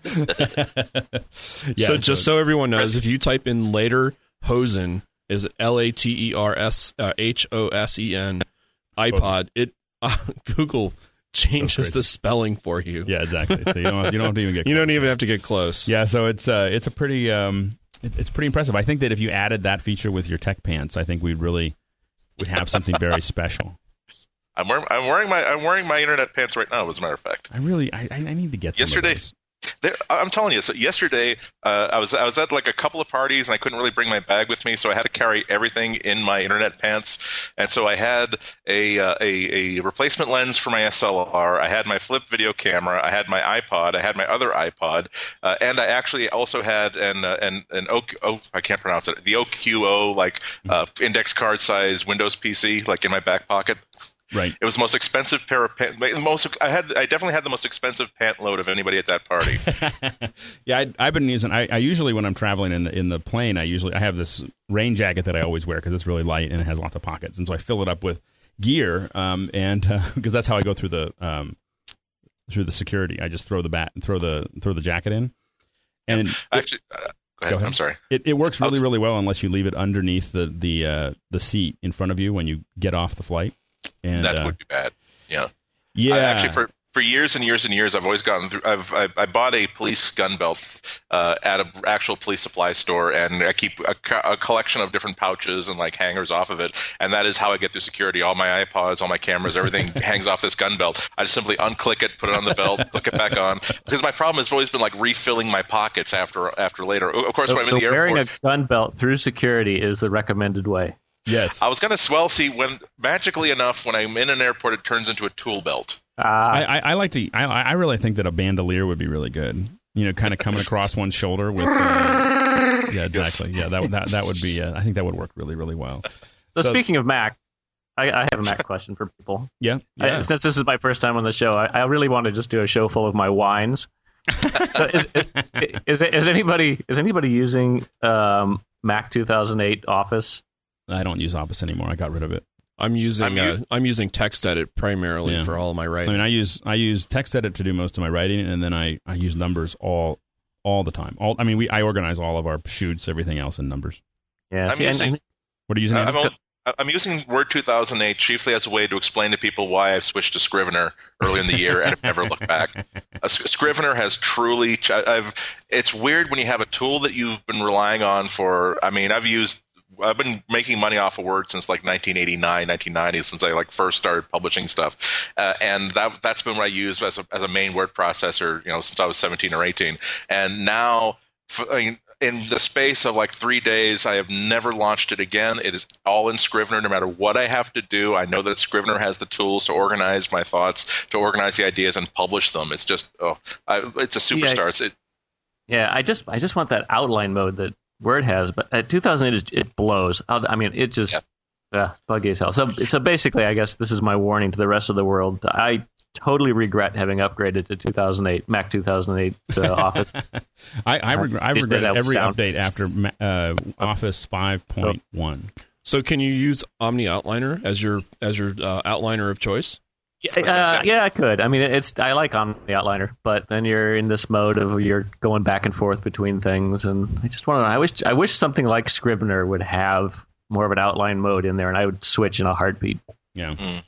Yeah, so just so everyone knows, if you type in later Hosen, is L A T E R S uh, H O S E N iPod, it uh, Google changes the spelling for you. Yeah, exactly. So you don't you don't have to even get You close. don't even have to get close. Yeah, so it's uh, it's a pretty um, it, it's pretty impressive. I think that if you added that feature with your tech pants, I think we'd really would have something very special. I'm wearing I'm wearing my I'm wearing my internet pants right now. As a matter of fact, I really I, I need to get some yesterday. of those. There, I'm telling you. So yesterday, uh, I was I was at like a couple of parties and I couldn't really bring my bag with me, so I had to carry everything in my internet pants. And so I had a uh, a, a replacement lens for my S L R. I had my flip video camera. I had my iPod. I had my other iPod, uh, and I actually also had an uh, an an O oh I can't pronounce it the O Q O like uh, index card size Windows P C like in my back pocket. Right. It was the most expensive pair of pants. Most I had. I definitely had the most expensive pant load of anybody at that party. Yeah, I, I've been using. I, I usually when I'm traveling in the in the plane, I usually I have this rain jacket that I always wear because it's really light and it has lots of pockets, and so I fill it up with gear. Um, and because uh, that's how I go through the um through the security. I just throw the bat and throw the throw the jacket in. And it, Actually, uh, go, ahead. go ahead. I'm sorry. It it works really was, really well unless you leave it underneath the the uh, the seat in front of you when you get off the flight. And that uh, would be bad. Yeah. Yeah. I, actually, for for years and years and years, I've always gotten through. I've I, I bought a police gun belt uh, at an actual police supply store, and I keep a, a collection of different pouches and like hangers off of it, and that is how I get through security. All my iPods, all my cameras, everything hangs off this gun belt. I just simply unclick it, put it on the belt, click it back on. Because my problem has always been like refilling my pockets after after later. Of course, So, when I'm so in the airport, wearing a gun belt through security is the recommended way. Yes. I was going to swell see when magically enough when I'm in an airport, it turns into a tool belt. Ah, I, I, I like to. I, I really think that a bandolier would be really good. You know, kind of coming across one shoulder with. Uh, yeah, exactly. Yeah, that that that would be. Uh, I think that would work really, really well. so, so- speaking of Mac, I, I have a Mac question for people. Yeah. yeah. I, since this is my first time on the show, I, I really want to just do a show full of my wines. So is, is, is, is anybody is anybody using um, Mac two thousand eight Office? I don't use Office anymore. I got rid of it. I'm using I'm uh, u- I'm using TextEdit primarily Yeah. for all of my I writing. mean, I use I use TextEdit to do most of my writing, and then I, I use Numbers all all the time. All I mean, we I organize all of our shoots, everything else in Numbers. Yeah, I'm see, and- using- and- What are you using? I'm, Andy? al- I'm using Word two thousand eight chiefly as a way to explain to people why I've switched to Scrivener early in the year and have never looked back. Uh, Scrivener has truly. Ch- I've. It's weird when you have a tool that you've been relying on for. I mean, I've used. I've been making money off of Word since like nineteen eighty-nine, nineteen ninety, since I like first started publishing stuff, uh, and that that's been what I used as a as a main word processor, you know, since I was seventeen or eighteen, and now. f- I mean, in the space of like three days, I have never launched it again. It is all in Scrivener, no matter what I have to do. I know that Scrivener has the tools to organize my thoughts, to organize the ideas, and publish them. It's just, oh, I, it's a superstar. Yeah. It's, it, yeah, I just I just want that outline mode that Word has, but at two thousand eight, it, it blows. I mean, it just Yeah. yeah, it's buggy as hell. So so basically, I guess this is my warning to the rest of the world. I totally regret having upgraded to two thousand eight Mac two thousand eight uh, Office. I I, regret, I They say regret that every down. update after Ma- uh, Office five point one. So can you use Omni Outliner as your as your uh, outliner of choice? Yeah, uh, yeah, I could. I mean, it's I like on the outliner, but then you're in this mode of you're going back and forth between things, and I just want to. I wish I wish something like Scrivener would have more of an outline mode in there, and I would switch in a heartbeat. Yeah. Mm.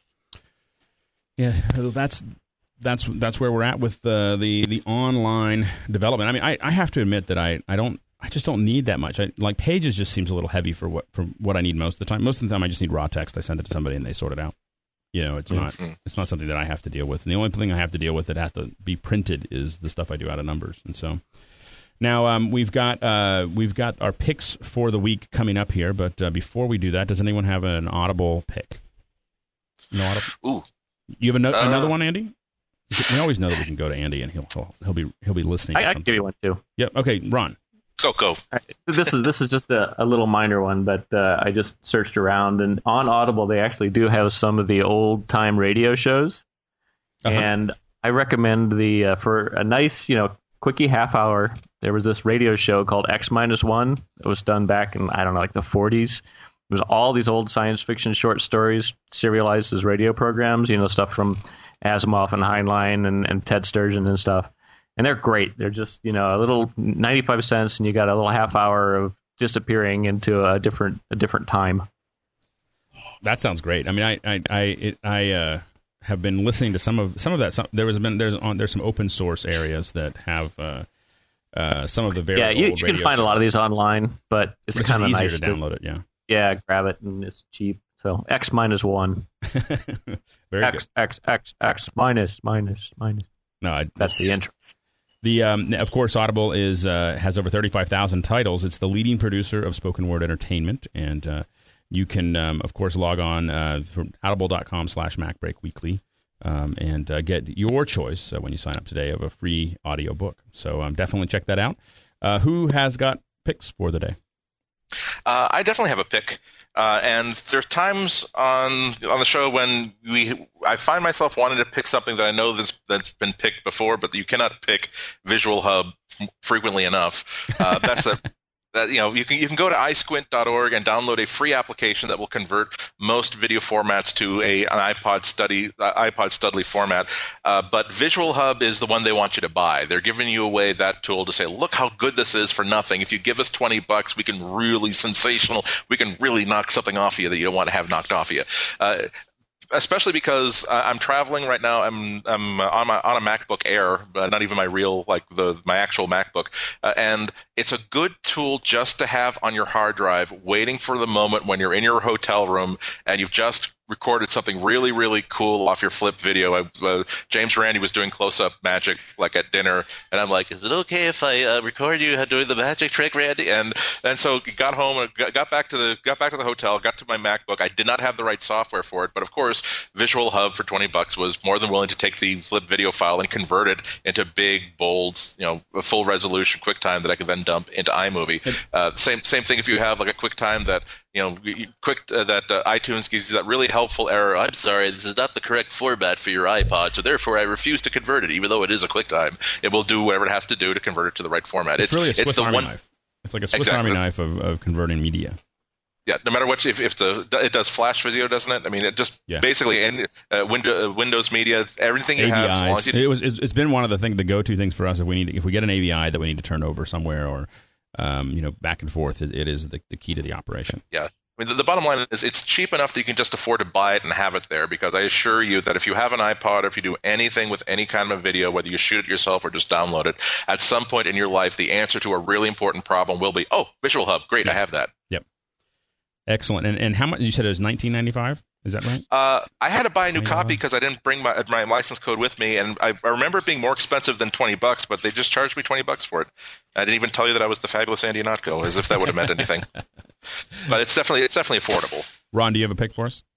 Yeah, that's that's that's where we're at with the the, the online development. I mean, I, I have to admit that I, I don't I just don't need that much. I, like Pages just seems a little heavy for what for what I need most of the time. Most of the time, I just need raw text. I send it to somebody and they sort it out. You know, it's not Mhm. it's not something that I have to deal with. And the only thing I have to deal with that has to be printed is the stuff I do out of Numbers. And so now um, we've got uh, we've got our picks for the week coming up here. But uh, before we do that, does anyone have an Audible pick? No Audible. ooh, You have ano- Uh, another one, Andy? We always know that we can go to Andy and he'll he'll, he'll be he'll be listening. I, to I can something. give you one too. Yep. Okay, Ron. go go. This is this is just a, a little minor one, but uh, I just searched around, and on Audible they actually do have some of the old time radio shows, Uh-huh. and I recommend the uh, for a nice, you know, quickie half hour there was this radio show called X Minus One. It was done back in, I don't know, like the forties. It was all these old science fiction short stories serialized as radio programs, you know, stuff from Asimov and Heinlein and, and Ted Sturgeon and stuff. And they're great. They're just, you know, a little ninety-five cents, and you got a little half hour of disappearing into a different a different time. That sounds great. I mean, I I I, it, I uh, have been listening to some of some of that. Some, there was been there's on there's some open source areas that have uh, uh, some of the very yeah. You, old you can radio find shows. a lot of these online, but it's It's kind of easier nice to download it. Yeah. Yeah, grab it, and it's cheap. So X minus one. Very X, good. X, X, X, minus, minus, minus. No, I, That's the intro. The um, of course, Audible is uh, has over thirty-five thousand titles. It's the leading producer of spoken word entertainment, and uh, you can, um, of course, log on uh, from audible dot com slash MacBreak Weekly um, and uh, get your choice uh, when you sign up today of a free audio book. So um, definitely check that out. Uh, who has got picks for the day? Uh, I definitely have a pick, uh, and there's times on on the show when we I find myself wanting to pick something that I know that's that's been picked before, but you cannot pick Visual Hub frequently enough. Uh, that's a that you know you can you can go to i squint dot org and download a free application that will convert most video formats to a an iPod study uh, iPod Studly format. Uh, but Visual Hub is the one they want you to buy. They're giving you away that tool to say, look how good this is for nothing. If you give us twenty bucks, we can really sensational. We can really knock something off of you that you don't want to have knocked off of you. Uh, Especially because uh, I'm traveling right now. I'm I'm uh, on my on a MacBook Air, but not even my real like the my actual MacBook, uh, and it's a good tool just to have on your hard drive, waiting for the moment when you're in your hotel room and you've just recorded something really really cool off your flip video. I, uh, James Randi was doing close-up magic like at dinner, and I'm like, is it okay if I uh, record you doing the magic trick, Randy? And and so got home and got, got back to the got back to the hotel, got to my MacBook. I did not have the right software for it, but of course, Visual Hub for twenty bucks was more than willing to take the flip video file and convert it into big, bold, you know, a full resolution QuickTime that I could then dump into iMovie. Uh, same same thing if you have like a QuickTime that you know, quick uh, that uh, iTunes gives you that really helpful error. I'm sorry, this is not the correct format for your iPod, so therefore I refuse to convert it, even though it is a QuickTime. It will do whatever it has to do to convert it to the right format. It's, It's, really a Swiss it's the Army one, knife. It's like a Swiss exactly. Army knife of, of converting media. Yeah, no matter what, if, if the it does flash video, doesn't it? I mean, it just Yeah. basically and uh, window, uh, Windows Media, everything you have. As long as you, It was. It's, it's been one of the thing, the go-to things for us if we need if we get an A V I that we need to turn over somewhere or um, you know back and forth. It, it is the, the key to the operation. yeah. I mean, the, the bottom line is it's cheap enough that you can just afford to buy it and have it there, because I assure you that if you have an iPod or if you do anything with any kind of video, whether you shoot it yourself or just download it, at some point in your life, the answer to a really important problem will be, oh, Visual Hub, great, Yeah. I have that. Yep. Excellent. And and how much you said it was nineteen ninety-five? Is that right? Uh, I had to buy a new Yeah. copy because I didn't bring my my license code with me, and I, I remember it being more expensive than twenty bucks, but they just charged me twenty bucks for it. I didn't even tell you that I was the fabulous Andy Ihnatko, as if that would have meant anything. But it's definitely it's definitely affordable. Ron, do you have a pick for us?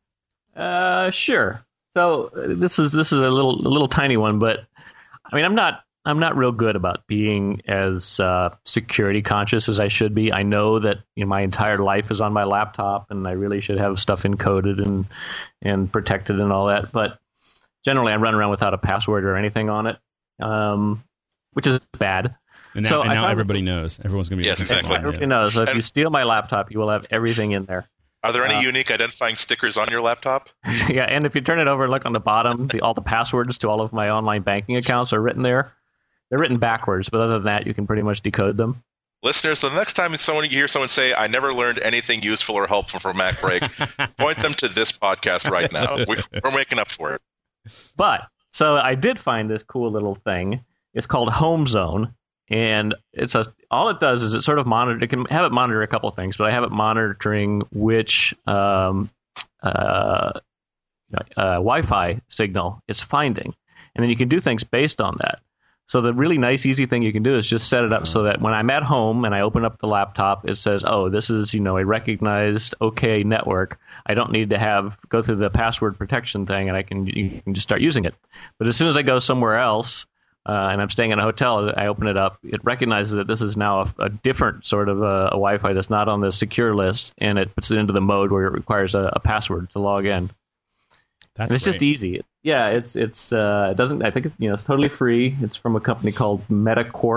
Uh, sure. So uh, this is this is a little a little tiny one, but I mean, I'm not I'm not real good about being as uh, security conscious as I should be. I know that you know, my entire life is on my laptop, and I really should have stuff encoded and and protected and all that. But generally, I run around without a password or anything on it, um, which is bad. And now, So and I now found everybody knows. Everyone's going to be Yes, looking for exactly. one, yeah. Everybody knows. So if And- you steal my laptop, you will have everything in there. Are there any Uh, unique identifying stickers on your laptop? Yeah, and if you turn it over and look on the bottom, the, all the passwords to all of my online banking accounts are written there. They're written backwards, but other than that, you can pretty much decode them. Listeners, the next time someone you hear someone say, I never learned anything useful or helpful from Mac Break, point them to this podcast right now. We, we're making up for it. But, so I did find this cool little thing. It's called Home Zone, and it's a, all it does is it sort of monitor, it can have it monitor a couple things, but I have it monitoring which um, uh, uh, Wi-Fi signal it's finding. And then you can do things based on that. So the really nice, easy thing you can do is just set it up so that when I'm at home and I open up the laptop, it says, "Oh, this is you know a recognized OK network. I don't need to have go through the password protection thing, and I can you can just start using it." But as soon as I go somewhere else uh, and I'm staying in a hotel, I open it up. It recognizes that this is now a, a different sort of a, a Wi-Fi that's not on the secure list, and it puts it into the mode where it requires a, a password to log in. That's And it's just great. easy. Yeah, it's it's uh, it doesn't. I think it, you know it's totally free. It's from a company called MetaQuark,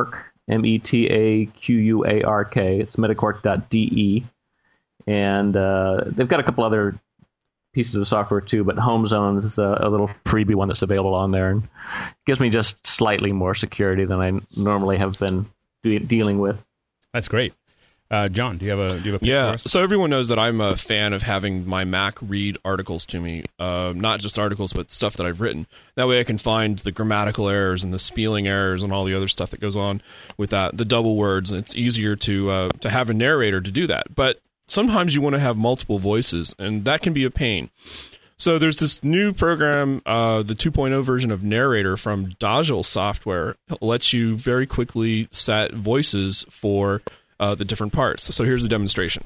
M E T A Q U A R K. It's metaquark dot D E. And uh, they've got a couple other pieces of software too, but Home Zones is a, a little freebie one that's available on there, and gives me just slightly more security than I normally have been de- dealing with. That's great. Uh, John, do you have a do you have a pick yeah? for us? So everyone knows that I'm a fan of having my Mac read articles to me, uh, not just articles, but stuff that I've written. That way, I can find the grammatical errors and the spelling errors and all the other stuff that goes on with that, the double words. And it's easier to uh, to have a narrator to do that, but sometimes you want to have multiple voices, and that can be a pain. So there's this new program, uh, the two point oh version of Narrator from Dajal Software. It lets you very quickly set voices for uh, the different parts. So here's the demonstration.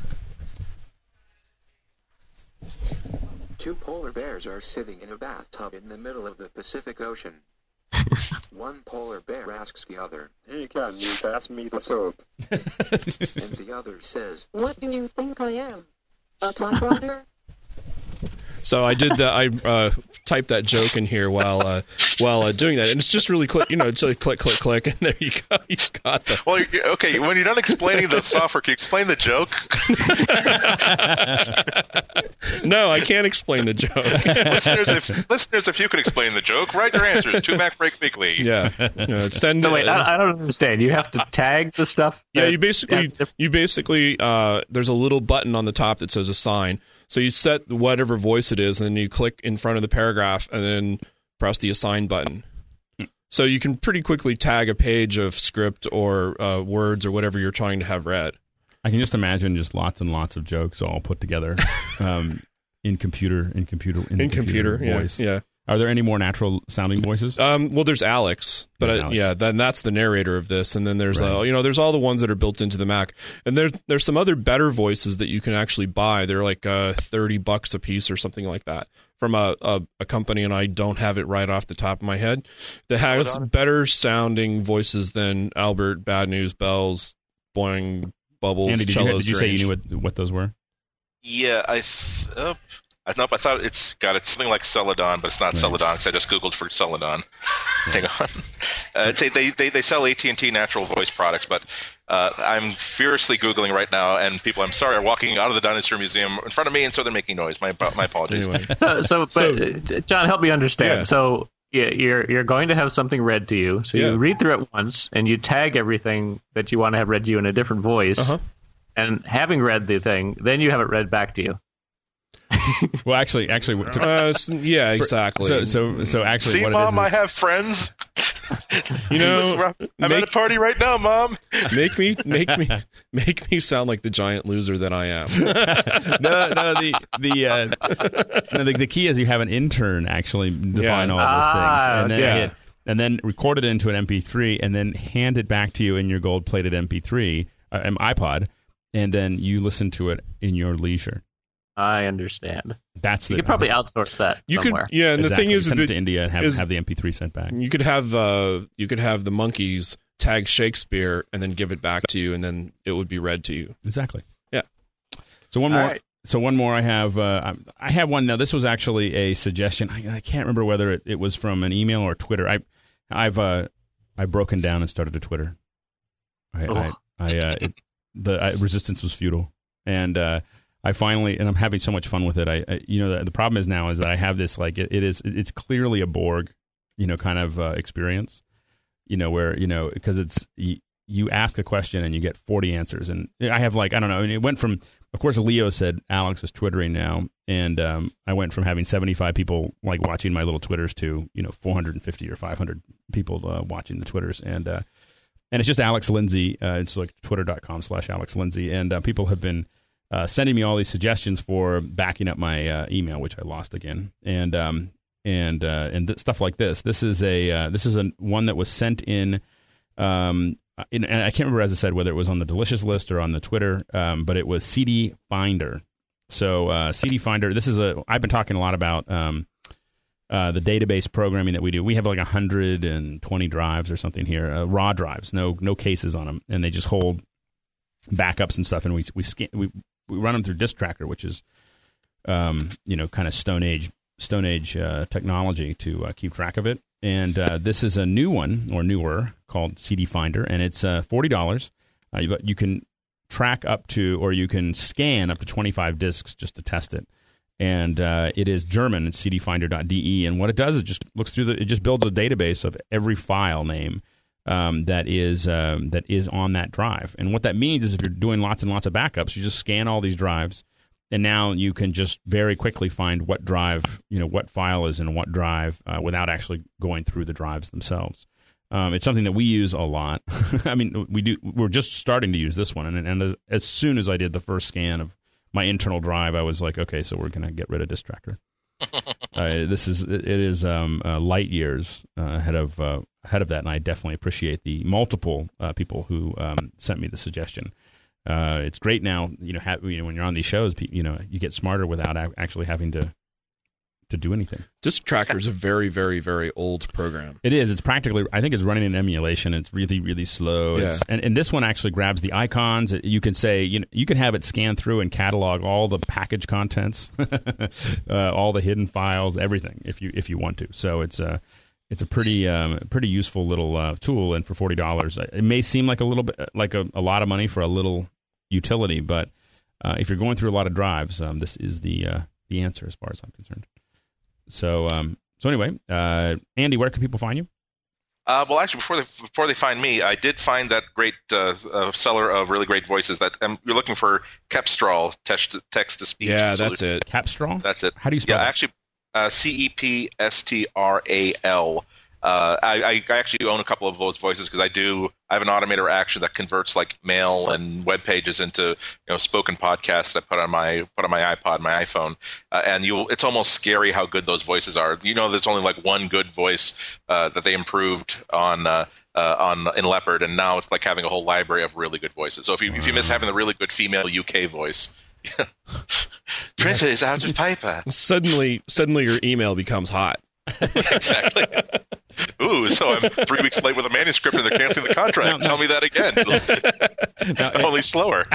Two polar bears are sitting in a bathtub in the middle of the Pacific Ocean. One polar bear asks the other, "Hey, can you pass me the soap?" And the other says, "What do you think I am? A typewriter?" So I did that. I uh, typed that joke in here while uh, while uh, doing that, and it's just really click. You know, it's like click, click, click, and there you go. You got the. Well, okay. When you're done explaining the software, can you explain the joke? No, I can't explain the joke. listeners, if listeners, if you could explain the joke, write your answers to Mac Break Weekly. Yeah. yeah send. So wait, uh, I, I don't understand. You have to tag the stuff. Yeah, that- you basically you basically uh, there's a little button on the top that says assign. So you set whatever voice it is, and then you click in front of the paragraph, and then press the assign button. So you can pretty quickly tag a page of script or uh, words or whatever you're trying to have read. I can just imagine just lots and lots of jokes all put together um, in computer in computer in, In computer, computer yeah, voice. yeah. Are there any more natural sounding voices? Um, well, there's Alex, but There's I, Alex. yeah, then that's the narrator of this, and then there's Right. uh, you know there's all the ones that are built into the Mac, and there's there's some other better voices that you can actually buy. They're like uh, thirty bucks a piece or something like that from a, a a company, and I don't have it right off the top of my head. That has better sounding voices than Albert, Bad News, Bells, Boing, Bubbles, Andy, did you, Cello, did you say you Strange. knew what, what those were? Yeah, I. Th- oh, I, nope, I thought it's got it's something like Celadon, but it's not Right. Celadon because I just googled for Celadon. Hang on. Uh, it's a, they, they they sell A T and T natural voice products, but uh, I'm furiously googling right now, and people, I'm sorry, are walking out of the Dinosaur Museum in front of me, and so they're making noise. My my apologies. Anyway. So, so, but So- uh, John, help me understand. Yeah. So, yeah, you're you're going to have something read to you. So Yeah. you read through it once, and you tag everything that you want to have read to you in a different voice. Uh-huh. And having read the thing, then you have it read back to you. Well, actually, actually, to, Uh, s- yeah, exactly. so so so actually, See, what Mom, it I is, have friends. You know, I'm make- at a party right now, Mom. make me make me make me sound like the giant loser that I am. no, no, the the, uh, no, the the key is you have an intern actually define Yeah. all those Ah, things, and then okay. hit, and then record it into an M P three, and then hand it back to you in your gold-plated M P three, uh, um, iPod, and then you listen to it in your leisure. I understand. That's the You could probably outsource that You somewhere. could, yeah. And exactly. the thing is, send that it to India and have, is- have the M P three sent back. you could have uh, you could have the monkeys tag Shakespeare and then give it back to you, and then it would be read to you. Exactly. Yeah. So one All more. right. So one more. I have. Uh, I I have one. Now this was actually a suggestion. I, I can't remember whether it, it was from an email or Twitter. I, I've uh, I've broken down and started a Twitter. I, Oh. I, I uh, it, the I, resistance was futile, and uh, I finally and I'm having so much fun with it. I, I you know the, the problem is now is that I have this like it, it is it's clearly a Borg, you know, kind of uh, experience, you know, where you know because it's. You, you ask a question and you get forty answers, and I have like I don't know. I mean, it went from, of course, Leo said Alex is twittering now, and um, I went from having seventy-five people like watching my little twitters to you know four hundred fifty or five hundred people uh, watching the twitters, and uh, and it's just Alex Lindsay. Uh, it's like twitter dot com slash Alex Lindsay, and uh, people have been uh, sending me all these suggestions for backing up my uh, email, which I lost again, and um, and uh, and th- stuff like this. This is a uh, this is a one that was sent in. Um, And I can't remember, as I said, whether it was on the Delicious list or on the Twitter, um, but it was C D Finder. So uh, C D Finder, this is a, I've been talking a lot about um, uh, the database programming that we do. We have like one hundred twenty drives or something here, uh, raw drives, no no cases on them, and they just hold backups and stuff, and we we, scan, we, we run them through Disk Tracker, which is, um, you know, kind of Stone Age, Stone Age uh, technology to uh, keep track of it. and uh, this is a new one, or newer, called C D Finder, and it's uh, forty dollars. Uh, you, you can track up to, or you can scan up to twenty-five discs just to test it. And uh, it is German. It's c d finder dot d e. And what it does is just looks through the, it just builds a database of every file name um, that is um, that is on that drive. And what that means is if you're doing lots and lots of backups, you just scan all these drives, and now you can just very quickly find what drive, you know, what file is in what drive uh, without actually going through the drives themselves. Um, it's something that we use a lot. I mean, we do. We're just starting to use this one, and, and as, as soon as I did the first scan of my internal drive, I was like, okay, so we're going to get rid of Disk Tracker. uh, this is it is um, uh, light years uh, ahead of uh, ahead of that, and I definitely appreciate the multiple uh, people who um, sent me the suggestion. Uh, it's great now, you know, have, you know, when you're on these shows, you know, you get smarter without a- actually having to to do anything. Disk Tracker is a very, very, very old program. It is. It's practically, I think it's running in emulation. It's really, really slow. Yeah. It's, and, and this one actually grabs the icons. You can say, you know, you can have it scan through and catalog all the package contents, uh, all the hidden files, everything, if you if you want to. So it's a it's a pretty um, pretty useful little uh, tool. And for forty dollars, it may seem like a little bit like a, a lot of money for a little utility, but uh, if you're going through a lot of drives, um, this is the uh, the answer as far as I'm concerned. So, um, so anyway, uh, Andy, where can people find you? Uh, well, actually, before they before they find me, I did find that great uh, uh, seller of really great voices. That um, you're looking for Cepstral text text to speech. Yeah, solution. that's it. Cepstral? That's it. How do you spell yeah, that? actually, uh, C E P S T R A L. Uh, I, I actually own a couple of those voices because I do. I have an automator action that converts like mail and web pages into you know spoken podcasts that I put on my put on my iPod, my iPhone, uh, and you. It's almost scary how good those voices are. You know, there's only like one good voice uh, that they improved on uh, uh, on in Leopard, and now it's like having a whole library of really good voices. So if you if you miss having the really good female U K voice. Printer is out of paper. Suddenly, suddenly your email becomes hot. Exactly. Ooh, so I'm three weeks late with a manuscript and they're canceling the contract. No, no. Tell me that again. No, Only slower.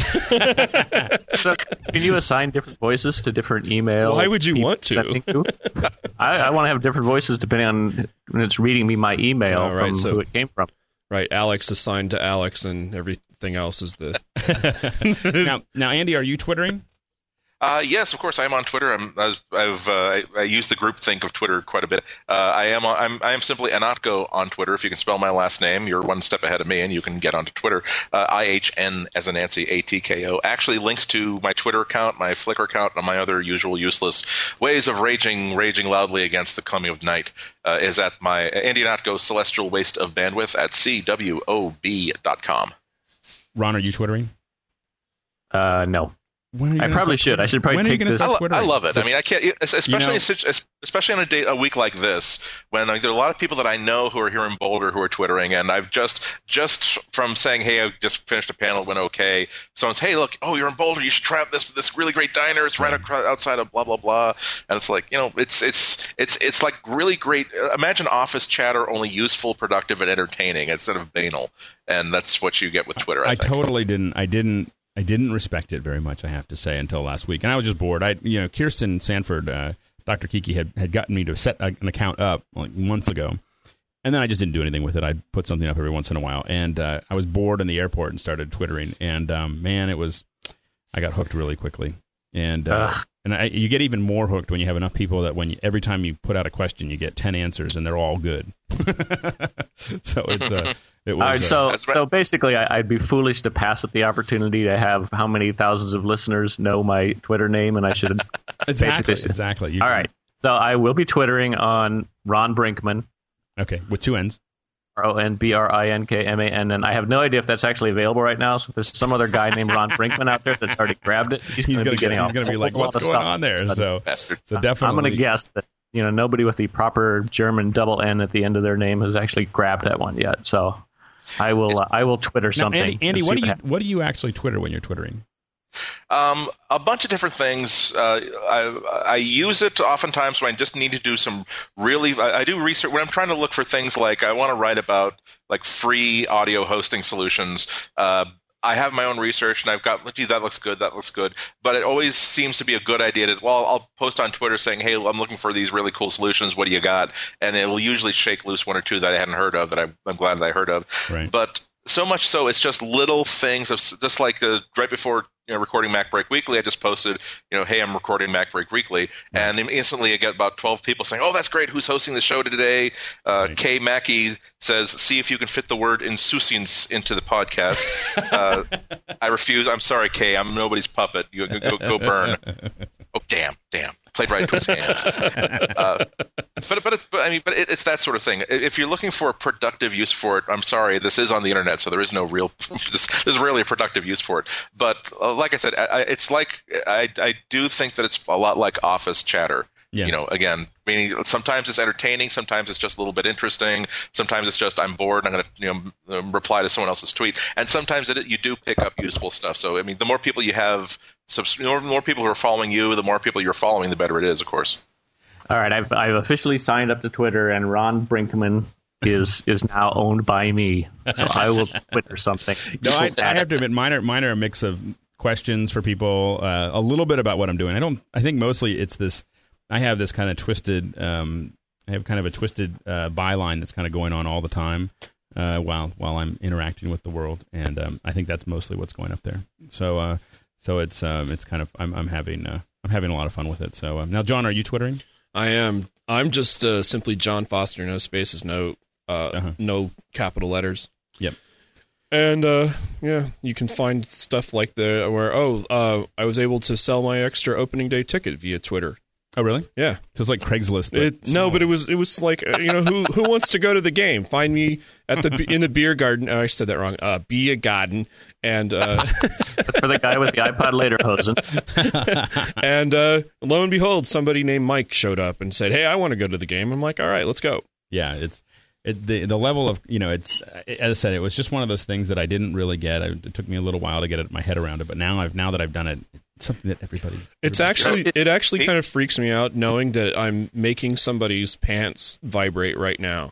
So, can you assign different voices to different email? Why would you people want to? sending to? I, I want to have different voices depending on when it's reading me my email Oh, right, from so- who it came from. Right, Alex assigned to Alex, and everything else is the. now, now, Andy, are you Twittering? Uh, yes, of course. I am on Twitter. I'm, I've, I've uh, I, I use the groupthink of Twitter quite a bit. Uh, I am I'm I am simply Ihnatko on Twitter. If you can spell my last name, you're one step ahead of me, and you can get onto Twitter. Uh, I H N as in Nancy, A T K O. Actually, links to my Twitter account, my Flickr account, and my other usual useless ways of raging raging loudly against the coming of night uh, is at my Andy Ihnatko Celestial Waste of Bandwidth at C W O B dot com. Ron, are you Twittering? Uh, no. When are you I gonna probably start should. I should probably when are you take gonna this- I, start lo- I Twittering? love it. I mean, I can't, especially You know- in such, especially on a day, a week like this, when like, there are a lot of people that I know who are here in Boulder who are twittering, and I've just, just from saying, hey, I just finished a panel, it went okay. Someone's, hey, look, oh, you're in Boulder, you should try out this this really great diner. It's right across, outside of blah blah blah, and it's like, you know, it's it's it's it's like really great. Imagine office chatter, only useful, productive, and entertaining instead of banal, and that's what you get with Twitter. I, I think. totally didn't. I didn't. I didn't respect it very much, I have to say, until last week, and I was just bored. I, you know, Kirsten Sanford, uh, Doctor Kiki had, had gotten me to set an account up like months ago, and then I just didn't do anything with it. I'd put something up every once in a while, and uh, I was bored in the airport and started twittering, and um, man, it was. I got hooked really quickly, and uh, and I, you get even more hooked when you have enough people that when you, every time you put out a question, you get ten answers, and they're all good. So it's uh, it was. All right, uh, so That's right. so basically, I, I'd be foolish to pass up the opportunity to have how many thousands of listeners know my Twitter name, and I should exactly, basically- exactly. You All can- right, so I will be Twittering on Ron Brinkman, Okay, with two N's. R O N B R I N K M A N, and I have no idea if that's actually available right now. So if there's some other guy named Ron Brinkman out there that's already grabbed it, he's, He's going to gonna be get, getting he's a gonna be whole like, lot what's of going stuff. on there? So, Bastard. so definitely, I'm going to guess that you know nobody with the proper German double N at the end of their name has actually grabbed that one yet. So I will uh, I will Twitter Now, something. Andy, Andy and what see do you happens. what do you actually Twitter when you're twittering? Um, a bunch of different things. Uh, I, I use it oftentimes when I just need to do some really. I, I do research when I'm trying to look for things like I want to write about like free audio hosting solutions. Uh, I have my own research, and I've got, gee, that looks good, that looks good. But it always seems to be a good idea to, well, I'll post on Twitter saying, hey, I'm looking for these really cool solutions. What do you got? And it will usually shake loose one or two that I hadn't heard of that I'm, I'm glad that I heard of. Right. But so much so, it's just little things of just like the, right before you know, recording Mac Break Weekly, I just posted, you know, hey, I'm recording Mac Break Weekly, and instantly I get about twelve people saying, oh, that's great. Who's hosting the show today? Uh, right. Kay Mackey says, see if you can fit the word insouciance into the podcast. uh, I refuse. I'm sorry, Kay. I'm nobody's puppet. You go, go, go burn. Oh, damn, damn. Played right into his hands. Uh, but but, it, but I mean, but it, it's that sort of thing. If you're looking for a productive use for it, I'm sorry, this is on the internet, so there is no real. this, there's rarely a productive use for it. But uh, like I said, I, it's like I I do think that it's a lot like office chatter. Yeah. You know, again, meaning sometimes it's entertaining, sometimes it's just a little bit interesting, sometimes it's just I'm bored and I'm going to you know reply to someone else's tweet, and sometimes it, you do pick up useful stuff. So I mean, the more people you have, the more, more people who are following you, the more people you're following, the better it is, of course. All right, I've I've officially signed up to Twitter, and Ron Brinkman is is now owned by me, so I will Twitter something. No, I, I have to admit, mine are mine are a mix of questions for people, uh, a little bit about what I'm doing. I don't. I think mostly it's this. I have this kind of twisted, um, I have kind of a twisted uh, byline that's kind of going on all the time uh, while while I'm interacting with the world, and um, I think that's mostly what's going up there. So, uh, so it's um, it's kind of I'm I'm having uh, I'm having a lot of fun with it. So um, now, John, are you twittering? I am. I'm just uh, simply John Foster, no spaces, no uh, uh-huh. no capital letters. Yep. And uh, yeah, you can find stuff like the where oh uh, I was able to sell my extra opening day ticket via Twitter. Oh, really? Yeah. So it's like Craigslist. But it, no, but it was it was like uh, you know who who wants to go to the game? Find me at the in the beer garden. Oh, I said that wrong. Uh, beer garden and uh, for the guy with the iPod later hosen. And uh, lo and behold, somebody named Mike showed up and said, "Hey, I want to go to the game." I'm like, "All right, let's go." Yeah, it's it, the the level of you know it's as I said, it was just one of those things that I didn't really get. It took me a little while to get my head around it, but now I've now that I've done it. Something that everybody. It's everybody actually it actually kind of freaks me out knowing that I'm making somebody's pants vibrate right now.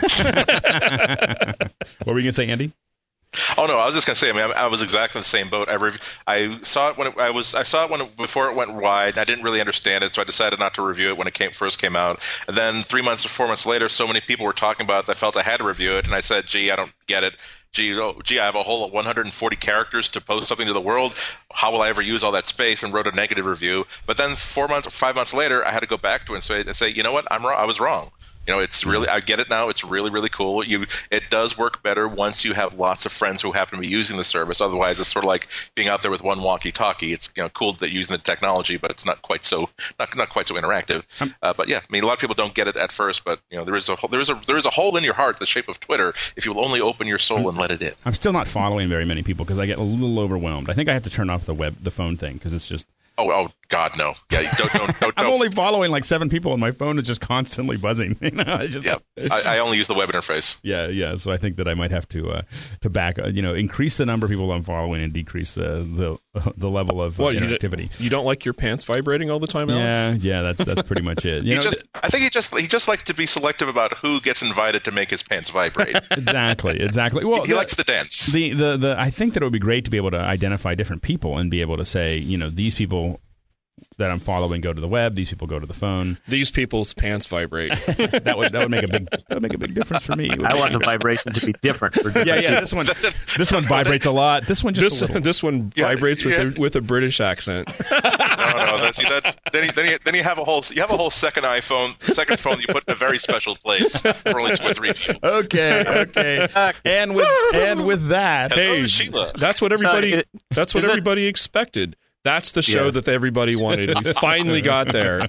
What were you gonna say, Andy? Oh no, I was just gonna say. I mean, I, I was exactly the same boat. I, rev- I saw it when it, I was. I saw it when it, before it went wide. I didn't really understand it, so I decided not to review it when it came first came out. And then three months or four months later, so many people were talking about it, I felt I had to review it, and I said, "Gee, I don't get it. Gee, oh, gee, I have a whole one hundred forty characters to post something to the world. How will I ever use all that space?" And wrote a negative review. But then four months, or five months later, I had to go back to it and say, and say you know what, I'm wrong. I was wrong. You know, it's really, I get it now. It's really, really cool. You, it does work better once you have lots of friends who happen to be using the service. Otherwise, it's sort of like being out there with one walkie-talkie. It's you know cool that you're using the technology, but it's not quite so not not quite so interactive. Uh, but yeah, I mean, a lot of people don't get it at first. But you know, there is a there is a there is a hole in your heart, the shape of Twitter, if you will only open your soul and let it in. I'm still not following very many people because I get a little overwhelmed. I think I have to turn off the web, the phone thing, because it's just. Oh, oh, God, no! Yeah, don't, don't, don't, I'm don't. only following like seven people, and my phone is just constantly buzzing. You know, I just, yeah, I, I only use the web interface. Yeah, yeah. So I think that I might have to uh, to back, uh, you know, increase the number of people I'm following and decrease uh, the uh, the level of uh, what, interactivity. You, d- you don't like your pants vibrating all the time, Yeah, Alex? yeah. That's that's pretty much it. You he know, just, I think he just he just likes to be selective about who gets invited to make his pants vibrate. Exactly, exactly. Well, he the, likes to dance. The, the the I think that it would be great to be able to identify different people and be able to say, you know, these people that I'm following go to the web. These people go to the phone. These people's pants vibrate. that would that would make a big that would make a big difference for me. I want the vibration to be different. For different yeah, yeah. This one, this one vibrates a lot. This one just this, a this one yeah, vibrates yeah. with a, with a British accent. no, no. That's, see, that, then, you, then, you, then you have a whole you have a whole second iPhone, second phone you put in a very special place for only two or three people. Okay, okay. And with and with that, Hello, hey, Sheila. That's what everybody. So it, that's what everybody it, expected. That's the show yes. that everybody wanted. You finally got there.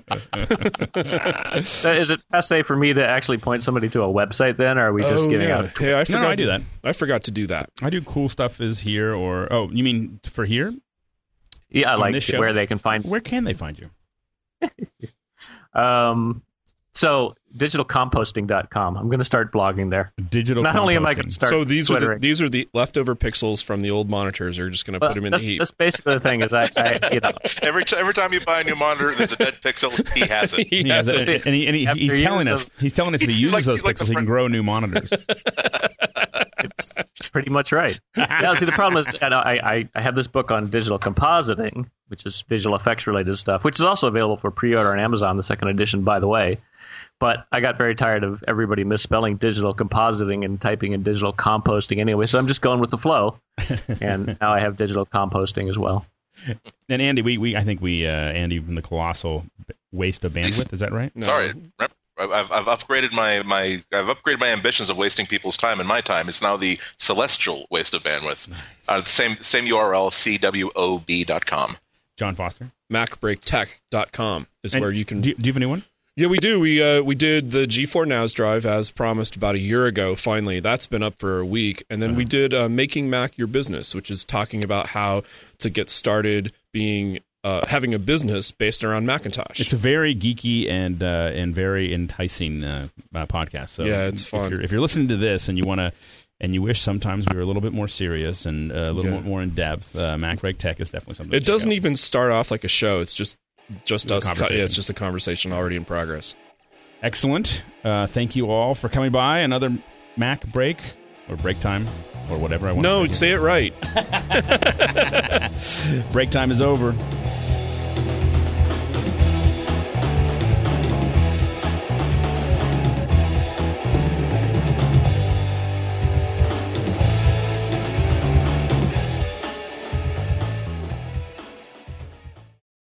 Is it passe for me to actually point somebody to a website then, or are we just oh, giving yeah. out? Hey, I forgot. No, no, I do that. I forgot to do that. I do cool stuff is here or oh, you mean for here? Yeah, On like this show? where they can find. Where can they find you? um. So digital composting dot com. I'm going to start blogging there. Digital. Not composting. only am I going to start. So these Twittering. are the, these are the leftover pixels from the old monitors. You're just going to Well, put them in that's, the heap. That's basically the thing. Is I, I you know, Every t- every time you buy a new monitor, there's a dead pixel. He has it. He Yeah, has that- it. and, he, and he, After he's years telling us of- he's telling us if he uses like- those like pixels, the he can friend- grow new monitors. It's pretty much right. Now, see, the problem is, and I, I, I have this book on digital compositing, which is visual effects related stuff, which is also available for pre-order on Amazon, the second edition, by the way. But I got very tired of everybody misspelling digital compositing and typing in digital composting anyway, so I'm just going with the flow. And now I have digital composting as well. And Andy, we, we I think we uh, Andy from the Colossal Waste of Bandwidth. Is that right? No. Sorry, I've I've upgraded my, my I've upgraded my ambitions of wasting people's time and my time. It's now the Celestial Waste of Bandwidth. Nice. Uh, the same same U R L, C W O B dot com. John Foster. Mac Break Tech dot com is and where you can. Do you, do you have anyone? Yeah, we do. We uh, we did the G four N A S drive as promised about a year ago. Finally, that's been up for a week, and then uh-huh. we did uh, Making Mac Your Business, which is talking about how to get started being uh, having a business based around Macintosh. It's a very geeky and uh, and very enticing uh, uh, podcast. So yeah, it's fun. If you're, if you're listening to this and you want to. And you wish sometimes we were a little bit more serious and uh, a little yeah. bit more in depth. Uh, Mac Break Tech is definitely something. It to doesn't check out. even start off like a show. It's just just us. Yeah, it's just a conversation already in progress. Excellent. Uh, thank you all for coming by. Another Mac Break or Break Time or whatever I want no, to say say. it right. Break time is over.